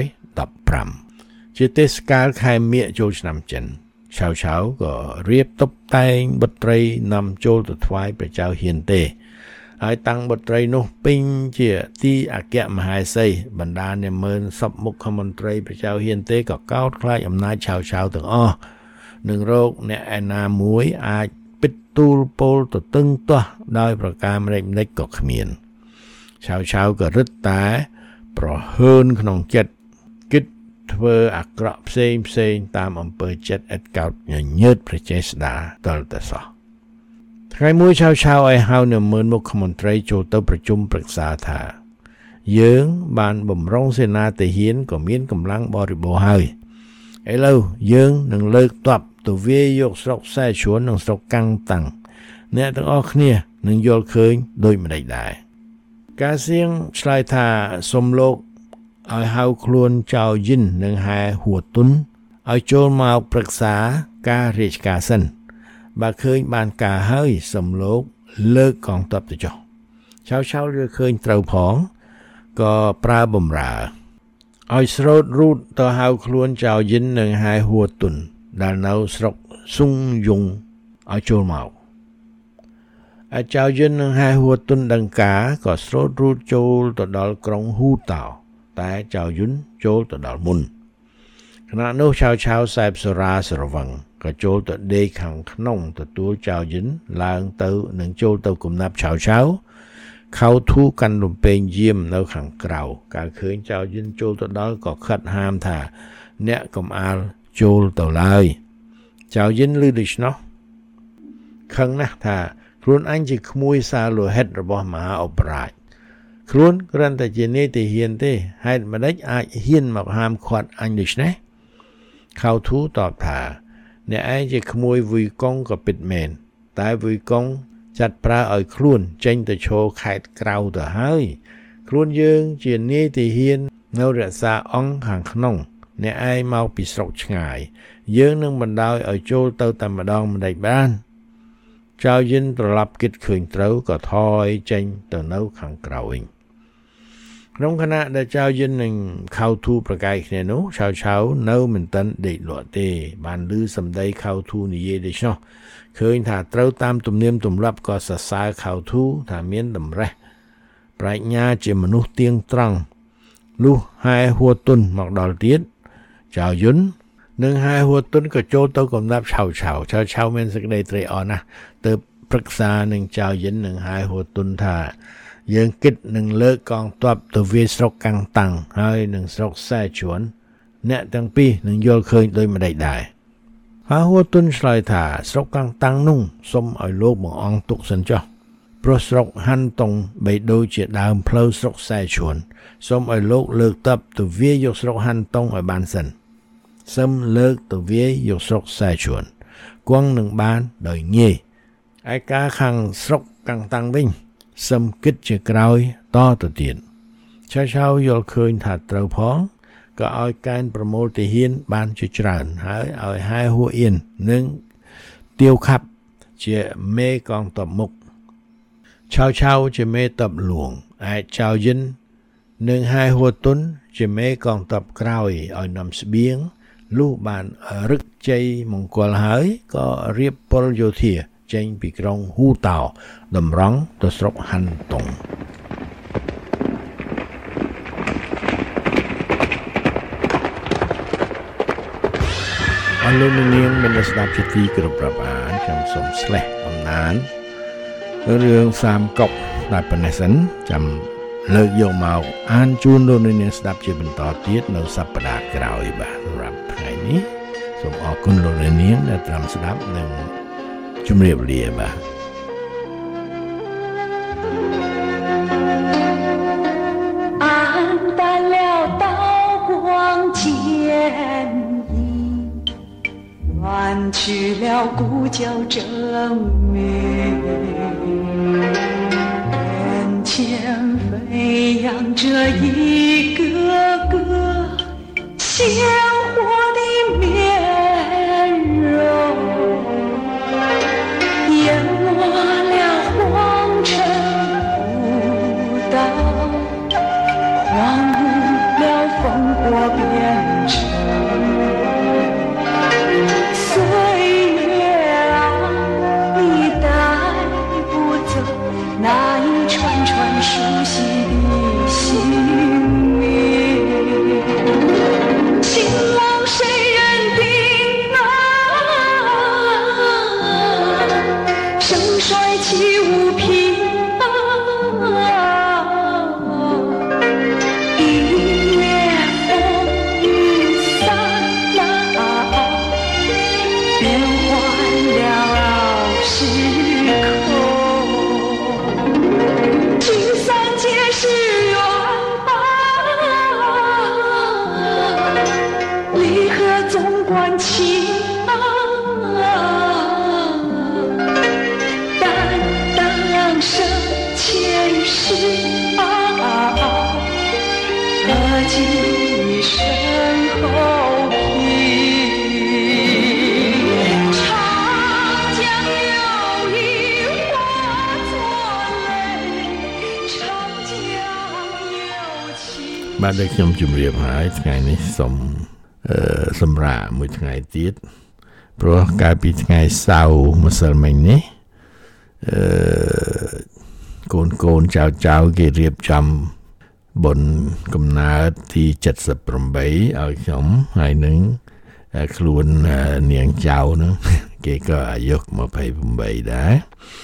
215ជាទេសកាលខែមិញចូលឆ្នាំចិនឆៅក៏រៀបតុបតែងបុត្រីនាំចូលទៅថ្វាយព្រះចៅហ៊ានទេហើយតាំងបុត្រីនោះពេញជាទីអគ្គមហេសីបណ្ដានាម៉ឺនសពមុខមន្ត្រីព្រះចៅហ៊ានទេក៏កោតខ្លាចអំណាចឆៅទាំងអស់នឹងរោគអ្នកឯណាមួយអាចពិតទូលពោលទៅតឹងទាស់ដោយប្រការម្លេចក៏គ្មានឆៅក៏រឹតតែប្រហើនក្នុងចិត្តគិតធ្វើអាក្រក់ផ្សេងតាមអំពើចិត្តឥតកោតញញើតព្រះចេស្តាតលតែសោះថ្ងៃមួយឆៅឲ្យហៅនៅមើលមុខមន្ត្រីចូលទៅប្រជុំប្រឹក្សាថាយើងបានបំរុងសេនាទាហានក៏មានកម្លាំងបរិបូរណ៍ហើយឥឡូវយើងនឹងលើកទ័ពទៅវាយយកស្រុកសែជួននិងស្រុកកាំងតាំងអ្នកទាំងអស់គ្នានឹងយល់ឃើញដូចម្ដេចដែរការសៀងឆ្លើយថាសូមលោកឲ្យហៅខ្លួនចៅយិននិងហែហួទុនឲ្យចូលមកប្រឹក្សាការរាជការសិនបើឃើញបានការហើយសូមលោកលើកកងទ័ពទៅចុះឆៅឬឃើញត្រូវផងក៏ប្រើបំរើឲ្យស្រោតរូតទៅហៅខ្លួនចៅយិននិងហែហួទុនដែលនៅស្រុកស៊ុងយុងឲ្យចូលមកអាចចៅយិននិងហែហួទុនដឹងការក៏ស្រោតរូតចូលទៅដល់ក្រុងហ៊ូតៅតែចៅយុនចូលទៅដល់មុនខណៈនោះឆៅសែបសរាស្រវឹងក៏ចូលទៅដេកខាងក្នុងទទួលចៅយុនឡើងទៅនឹងចូលទៅគំនាប់ឆៅខៅធូកាន់លំពេងយាមនៅខាងក្រៅកាលឃើញចៅយុនចូលទៅដល់ក៏ខិតហាមថាអ្នកកុំអាលចូលទៅឡើយចៅយុនឮដូច្នោះខឹងណាស់ថាខ្លួនអញជាក្មួយសាលោហិតរបស់មហាឧបរាជខ្លួនគ្រាន់តែជានាយទាហានទេហេតុម្ដេចអាចហ៊ានមកហាមឃាត់អញដូច្នេះខៅធូតបថាអ្នកឯងជាក្មួយវុយកុងក៏ពិតមែនតែវុយកុងចាត់ប្រើឲ្យខ្លួនចេញទៅឈរខេត្តក្រៅទៅហើយខ្លួនយើងជានាយទាហាននៅរក្សាអង្គខាងក្នុងអ្នកឯងមកពីស្រុកឆ្ងាយយើងនឹងបណ្ដោយឲ្យចូលទៅតែម្ដងម្ដេចបានចៅយិនត្រឡប់គិតឃើញត្រូវក៏ថយចេញទៅនៅខាងក្រៅវិញក្នុងខណៈដែលចៅយិននិងខៅធូប្រកែកគ្នានោះឆៅនៅមិនទាន់ដេកលក់ទេបានឮសម្ដីខៅធូនិយាយដូច្នោះឃើញថាត្រូវតាមទំនៀមទម្លាប់ក៏សរសើរខៅធូថាមានតម្រេះប្រាជ្ញាជាមនុស្សទៀងត្រង់លុះហែហួទុនមកដល់ទៀតចៅយុននិងហែហួទុនក៏ចូលទៅកំណាប់ឆៅមានសេចក្តីត្រេកអរណាស់ទៅប្រឹក្សានឹងចៅយិននិងហែហួទុនថាយើងគិតនឹងលើកកងទ័ពទៅវាយស្រុកកាំងតាំងហើយនឹងស្រុកសែជួនអ្នកទាំងពីរនឹងយល់ឃើញដូចម្ដេចដែរហែហួទុនឆ្លើយថាស្រុកកាំងតាំងនោះសូមឲ្យលោកបង្អង់ទុកសិនចុះព្រោះស្រុកហាន់តុងបីដូចជាដើមផ្លូវស្រុកសែជួនសូមឲ្យលោកលើកទ័ពទៅវាយយកស្រុកហាន់តុងឲ្យបានសិនសូមលើកទៅវាយយកស្រុកសែជួនគង់នឹងបានដោយងាយឯការខាងស្រុកកាំងតាំងវិញសូមគិតជាក្រោយតទៅទៀតឆៅយល់ឃើញថាត្រូវផងក៏ឲ្យកែនប្រមូលទាហានបានជាច្រើនហើយឲ្យហែហួអៀននិងទាវខាប់ជាមេកងទ័ពមុខឆៅជាមេទ័ពលួងឯចៅយិននិងហែហួទុនជាមេកងទ័ពក្រោយឲ្យនាំស្បៀងលុះបានរឹកជ័យមង្គលហើយក៏រៀបពលយោធាចេញពីក្រុងហ៊ូតោតម្រង់ទៅស្រុកហាន់តុងអរលោកនាងមានស្ដាប់ជាទីគោរពរាប់អានខ្ញុំសូមស្លេះអំណានរឿងសាមកុកដែលប៉ុណ្ណេះសិនចាំលើកយកមកអានជូនលោកនាងស្ដាប់ជាបន្តទៀតនៅសប្តាហ៍ក្រោយបាទសម្រាប់ថ្ងៃនេះសូមអរគុណលោកនាងដែលតាមស្ដាប់និងជម្រាបលាបាទ去了故交正美，眼前飞扬着一个个鲜活的面容，淹没了黄尘不倒，荒芜了烽火边城。那一串串熟悉的姓名，情郎谁人定啊？盛衰起无凭啊！一夜风雨散了，变换了时空。聚散皆是缘啊，离合总关情啊，担当生前世啊，何计身后平。 បាទដូចខ្ញុំជម្រាបហើយថ្ងៃនេះសូមសម្រាប់មួយថ្ងៃទៀតព្រោះកាលពីថ្ងៃសៅរ៍ម្សិលមិញនេះកូនចៅគេរៀបចំបុណ្យកំណើតទី78ឲ្យខ្ញុំហើយនឹងខ្លួននាងចៅហ្នឹងគេក៏អាយុ28ដែរ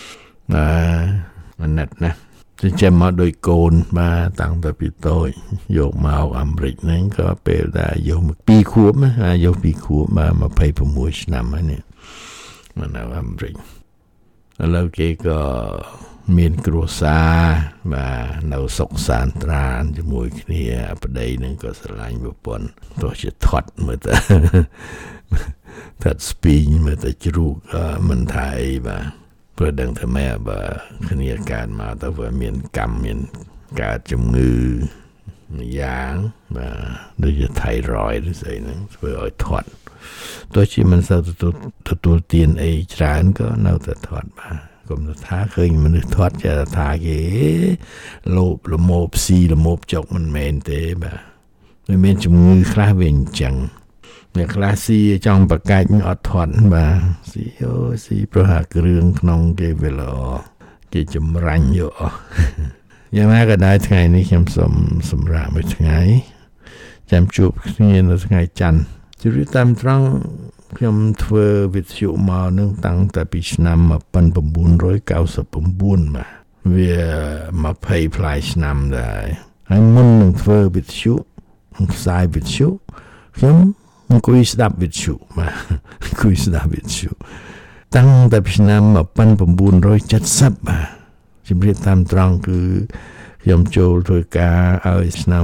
អាណិតណាចិញ្ចឹមមកដោយកូនបាទតាំងតែពីតូចយកមកអាមេរិកហ្នឹងក៏ពេលដែលអាយុ2ខួបអាយុ2ខួបបាទ26ឆ្នាំហើយនេះមកនៅអាមេរិកឥឡូវគេក៏មានគ្រួសារបាទនៅសុខសាន្តត្រានជាមួយគ្នាប្តីនឹងក៏ស្រឡាញ់ប្រពន្ធទោះជាថត់មើលទៅថាត់ស្ពីងមើលទៅជ្រូកមិនថាអីបាទព្រោះដឹងថាម៉ែបើគ្នាកើតមកទៅវាមានកម្មមានកើតជំងឺម្យ៉ាងបាទដូចជា thyroid ឬស្អីហ្នឹងធ្វើឲ្យធាត់ទោះជាមិនសូវទទួលទានអីច្រើនក៏នៅតែធាត់បាទកុំថាឃើញមនុស្សធាត់ចេះថាគេលោបលមោបស៊ីលមោបចុកមិនមែនទេបាទវាមានជំងឺខ្លះវាអញ្ចឹងអ្នកខ្លះស៊ីចង់ប្រកាច់អត់ធាត់បាទស៊ីប្រហាគ្រឿងក្នុងគេវាល្អគេចម្រាញ់យកអស់យ៉ាងណាក៏ដោយថ្ងៃនេះខ្ញុំសូមសម្រាប់មួយថ្ងៃចាំជួបគ្នានៅថ្ងៃច័ន្ទជារៀងតាមត្រង់ខ្ញុំធ្វើវិទ្យុមកនឹងតាំងតែពីឆ្នាំ1999បាទវា20ផ្លាយឆ្នាំដែរហើយមុននឹងធ្វើវិទ្យុផ្សាយវិទ្យុខ្ញុំអង្គុយស្ដាប់វិទ្យុបាទអង្គុយស្ដាប់វិទ្យុតាំងតែពីឆ្នាំ1970បាទជំរាបតាមត្រង់គឺខ្ញុំចូលធ្វើការឲ្យឆ្នាំ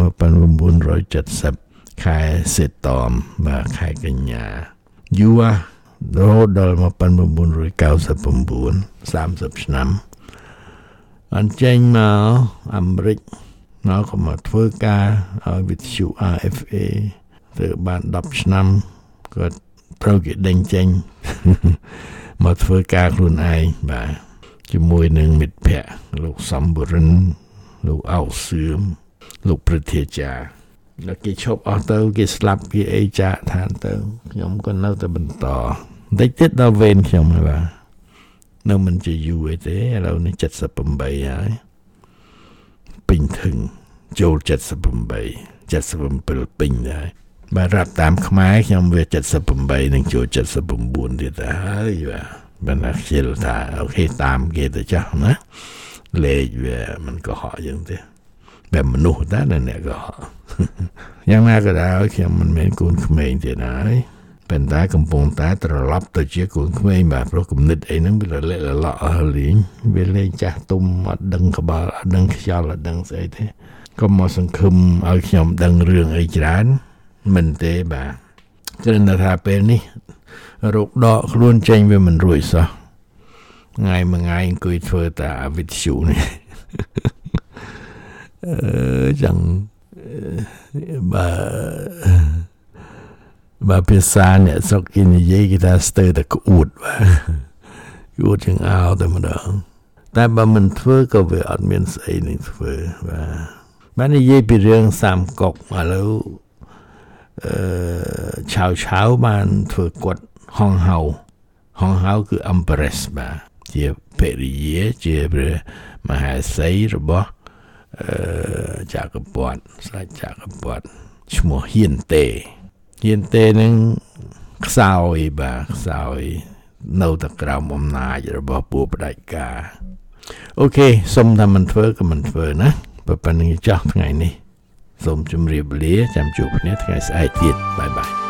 1970ខែសេតមបាទខែកញ្ញាយូររហូតដល់1999 30ឆ្នាំអញ្ចឹងមកអាមេរិកមកក៏មកធ្វើការឲ្យវិទ្យុ RFA ទៅបាន10ឆ្នាំក៏ត្រូវគេដេញចេញមកធ្វើការខ្លួនឯងបាទជាមួយនឹងមិត្តភ័ក្តិលោកសំបុរិនលោកអោសឿមលោកព្រឹទ្ធាចារ្យแล้วគេឈប់អស់ទៅគេស្លាប់គេអីចាកឋានទៅខ្ញុំក៏នៅតែបន្តតិចទៀតដល់វេនខ្ញុំហើយបាទនៅមិនជាយូរទេឥឡូវនេះ78ហើយពេញធឹងចូល78 77ពេញដែរបាទរាប់តាមខ្មែរខ្ញុំវា78នឹងចូល79ទៀតហើយបាទបានខ្ជិលថាអូខេតាមគេទៅចាស់ណាលេខវាมันក៏ហក់យ៉ាងទេបែបមនុស្សតែអ្នកក៏ហក់យ៉ាងណាក៏ដោយខ្ញុំមិនមែនកូនក្មេងទៀតហើយប៉ុន្តែកំពុងតែត្រឡប់ទៅជាកូនក្មេងបាទព្រោះគំនិតអីហ្នឹងវារលាករលក់អស់លេងវាលេងចាស់ទុំអត់ដឹងក្បាលអត់ដឹងខ្យល់អត់ដឹងស្អីទេកុំមកសង្ឃឹមឲ្យខ្ញុំដឹងរឿងអីច្រើនមិនទេបាទគ្រាន់តែថាពេលនេះរោគដកខ្លួនចេញវាមិនរួចសោះថ្ងៃមួយថ្ងៃអង្គុយធ្វើតែវិទ្យុនេះចឹងបើភាសាអ្នកស្រុកគេនិយាយគេថាស្ទើរតែក្អួតបាទក្អួតជាងអោតែម្ដងតែបើមិនធ្វើក៏វាអត់មានស្អីនឹងធ្វើបាទនិយាយពីរឿងសាមកុកឥឡូវឆៅបានធ្វើគាត់ហងហៅគឺ Empress បាទជាភរិយាជាព្រះមហាសីរបស់ចក្រពត្តិស្ដេចចក្រពត្តិឈ្មោះហ៊ានតេនឹងខ្សោយបាទខ្សោយនៅតែក្រោមអំណាចរបស់ពួកផ្ដាច់ការអូខេសុំថាមិនធ្វើក៏មិនធ្វើណាប៉ុណ្្នឹងចោះថ្ងៃនេះសូមជម្រាបលាចាំជួបគ្នាថ្ងៃស្អែកទៀតបាយបាយ